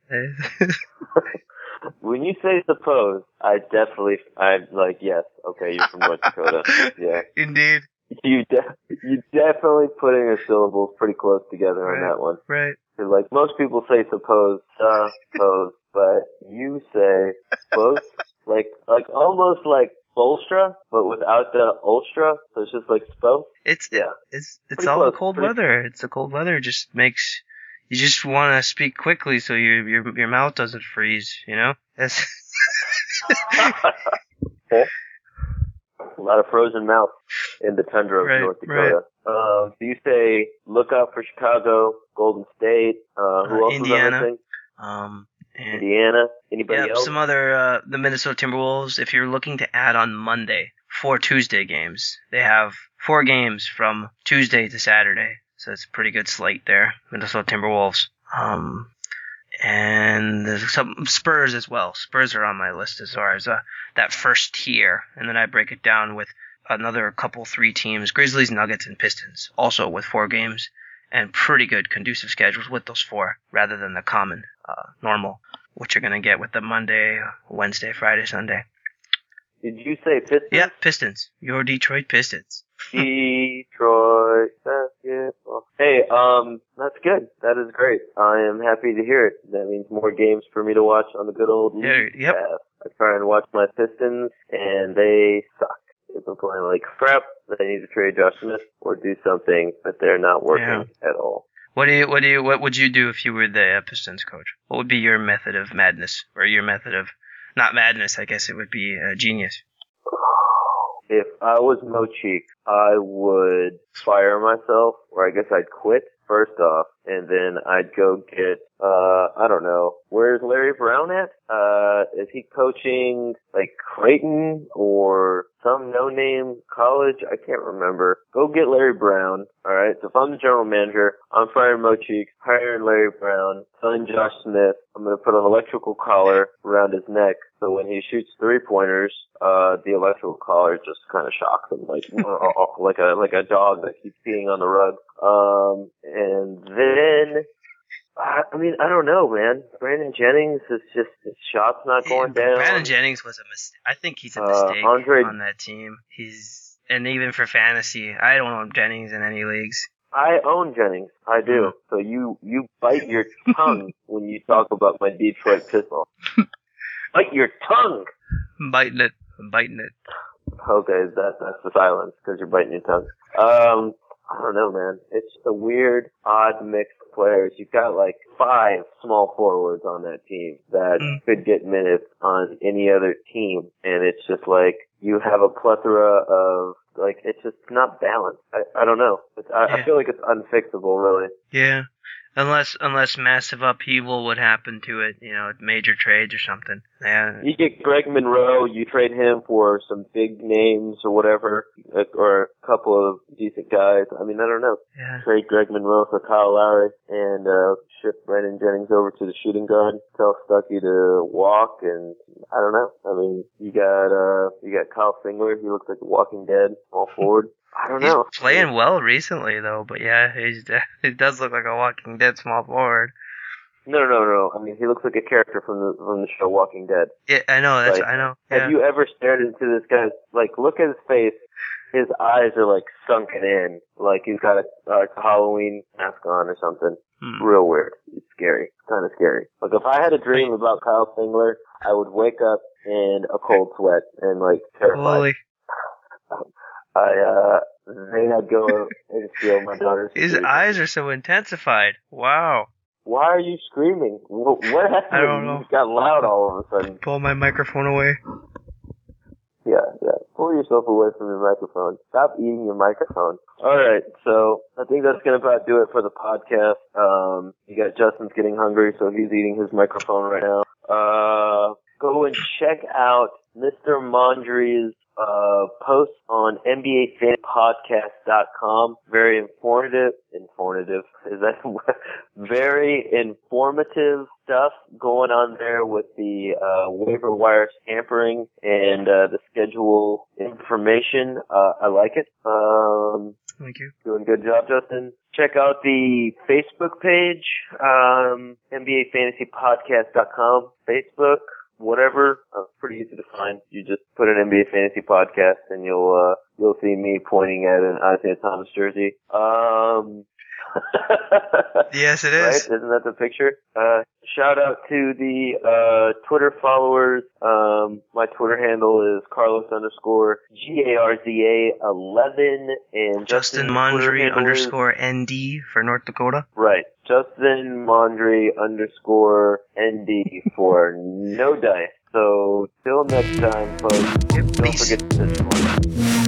When you say suppose, I definitely, I'm like, yes, okay, you're from North Dakota. Yeah. Indeed. You de- you definitely putting your syllables pretty close together Right. on that one. Right. 'Cause, like, most people say suppose, uh, suppose, but you say suppose, like, like, almost like Bolstra, but without the ultra, so it's just like suppose. It's Yeah. it's it's Pretty all close, the cold pretty- weather. It's the cold weather just makes you just want to speak quickly so your your your mouth doesn't freeze. You know. That's Okay. A lot of frozen mouth in the tundra of Right, North Dakota. Um, so you say look out for Chicago, Golden State, uh, who Uh, else Indiana. was I missing? um. And Indiana. Anybody Yep, else? some other, uh, the Minnesota Timberwolves, if you're looking to add on Monday, four Tuesday games. They have four games from Tuesday to Saturday. So it's a pretty good slate there, Minnesota Timberwolves. Um, and there's some Spurs as well. Spurs are on my list as far as uh, that first tier. And then I break it down with another couple, three teams, Grizzlies, Nuggets, and Pistons, also with four games. And pretty good conducive schedules with those four, rather than the common, uh, normal, what you're going to get with the Monday, Wednesday, Friday, Sunday. Did you say Pistons? Yeah, Pistons. Your Detroit Pistons. Detroit basketball. Hey, um, that's good. That is great. I am happy to hear it. That means more games for me to watch on the good old Yeah, league yep. pass. I try and watch my Pistons, and they suck. If they're playing like crap, they need to trade Josh Smith or do something that they're not working at all. What do you, what do you, what would you do if you were the uh, Pistons coach? What would be your method of madness, or your method of, not madness, I guess it would be uh, genius. If I was Mo Cheek, I would fire myself, or I guess I'd quit first off, and then I'd go get, uh, I don't know, where's Larry Brown at? Uh, is he coaching, like, Creighton or some no-name college? I can't remember. Go get Larry Brown, alright? So if I'm the general manager, I'm firing Mo Cheek, hiring Larry Brown, telling Josh Smith, I'm gonna put an electrical collar around his neck, so when he shoots three-pointers, uh, the electrical collar just kind of shocks him, like, like a, like a dog that keeps peeing on the rug. Um, and then, I mean, I don't know, man. Brandon Jennings is just, his shot's not going Yeah, down. Brandon Jennings was a mistake. I think he's a Uh, mistake Andre- on that team. He's, and even for fantasy, I don't own Jennings in any leagues. I own Jennings. I do. So you, you bite your tongue when you talk about my Detroit Pistons. Bite your tongue! I'm biting it. I'm biting it. Okay, that, that's the silence, because you're biting your tongue. Um, I don't know, man. It's a weird, odd mix of players. You've got like five small forwards on that team that Mm. could get minutes on any other team, and it's just like, you have a plethora of, like, it's just not balanced. I, I don't know. It's, I, Yeah. I feel like it's unfixable, really. Yeah. Unless unless massive upheaval would happen to it, you know, major trades or something. Yeah. You get Greg Monroe, you trade him for some big names or whatever, or a couple of decent guys. I mean, I don't know. Yeah. Trade Greg Monroe for Kyle Lowry and uh, ship Brandon Jennings over to the shooting guard. Tell Stuckey to walk, and I don't know. I mean, you got uh, you got Kyle Singler. He looks like The Walking Dead, all forward. I don't He's know. playing well recently, though, but yeah, he's he does look like a Walking Dead small forward. No, no, no, no. I mean, he looks like a character from the from the show Walking Dead. Yeah, I know. That's Like, I know. Have Yeah. you ever stared into this guy's, like, look at his face. His eyes are, like, sunken in. Like, he's got a, uh, a Halloween mask on or something. Hmm. Real weird. It's scary. Kind of scary. Like, if I had a dream about Kyle Singler, I would wake up in a cold sweat and, like, terrified. Holy. I, uh, then I'd go and steal my daughter's His computer. eyes are so intensified. Wow. Why are you screaming? What, what happened? I don't You know. just got loud all of a sudden. Pull my microphone away. Yeah, yeah. Pull yourself away from your microphone. Stop eating your microphone. Alright, so I think that's gonna about do it for the podcast. Um, you got Justin's getting hungry, so he's eating his microphone right now. Uh, go and check out Mister Mondry's uh, post on N B A Fan Podcast dot com. Very informative. Informative. Is that very informative stuff going on there with the uh, waiver wire tampering and uh, the schedule information. Uh, I like it. Um, Thank you. Doing a good job, Justin. Check out the Facebook page, um, N B A Fantasy Podcast dot com, Facebook. Whatever, uh, pretty easy to find. You just put an N B A Fantasy Podcast and you'll, uh, you'll see me pointing at an Isaiah Thomas jersey. Um, Yes, it right? is. Isn't that the picture? Uh, shout out to the, uh, Twitter followers. Um, my Twitter handle is Carlos underscore G A R Z A eleven and Justin Justin's Twitter Mondry handle is- underscore N D for North Dakota. Right. Justin Mondry underscore N D for no dice. So, till next time, folks. Yep, Don't peace. forget to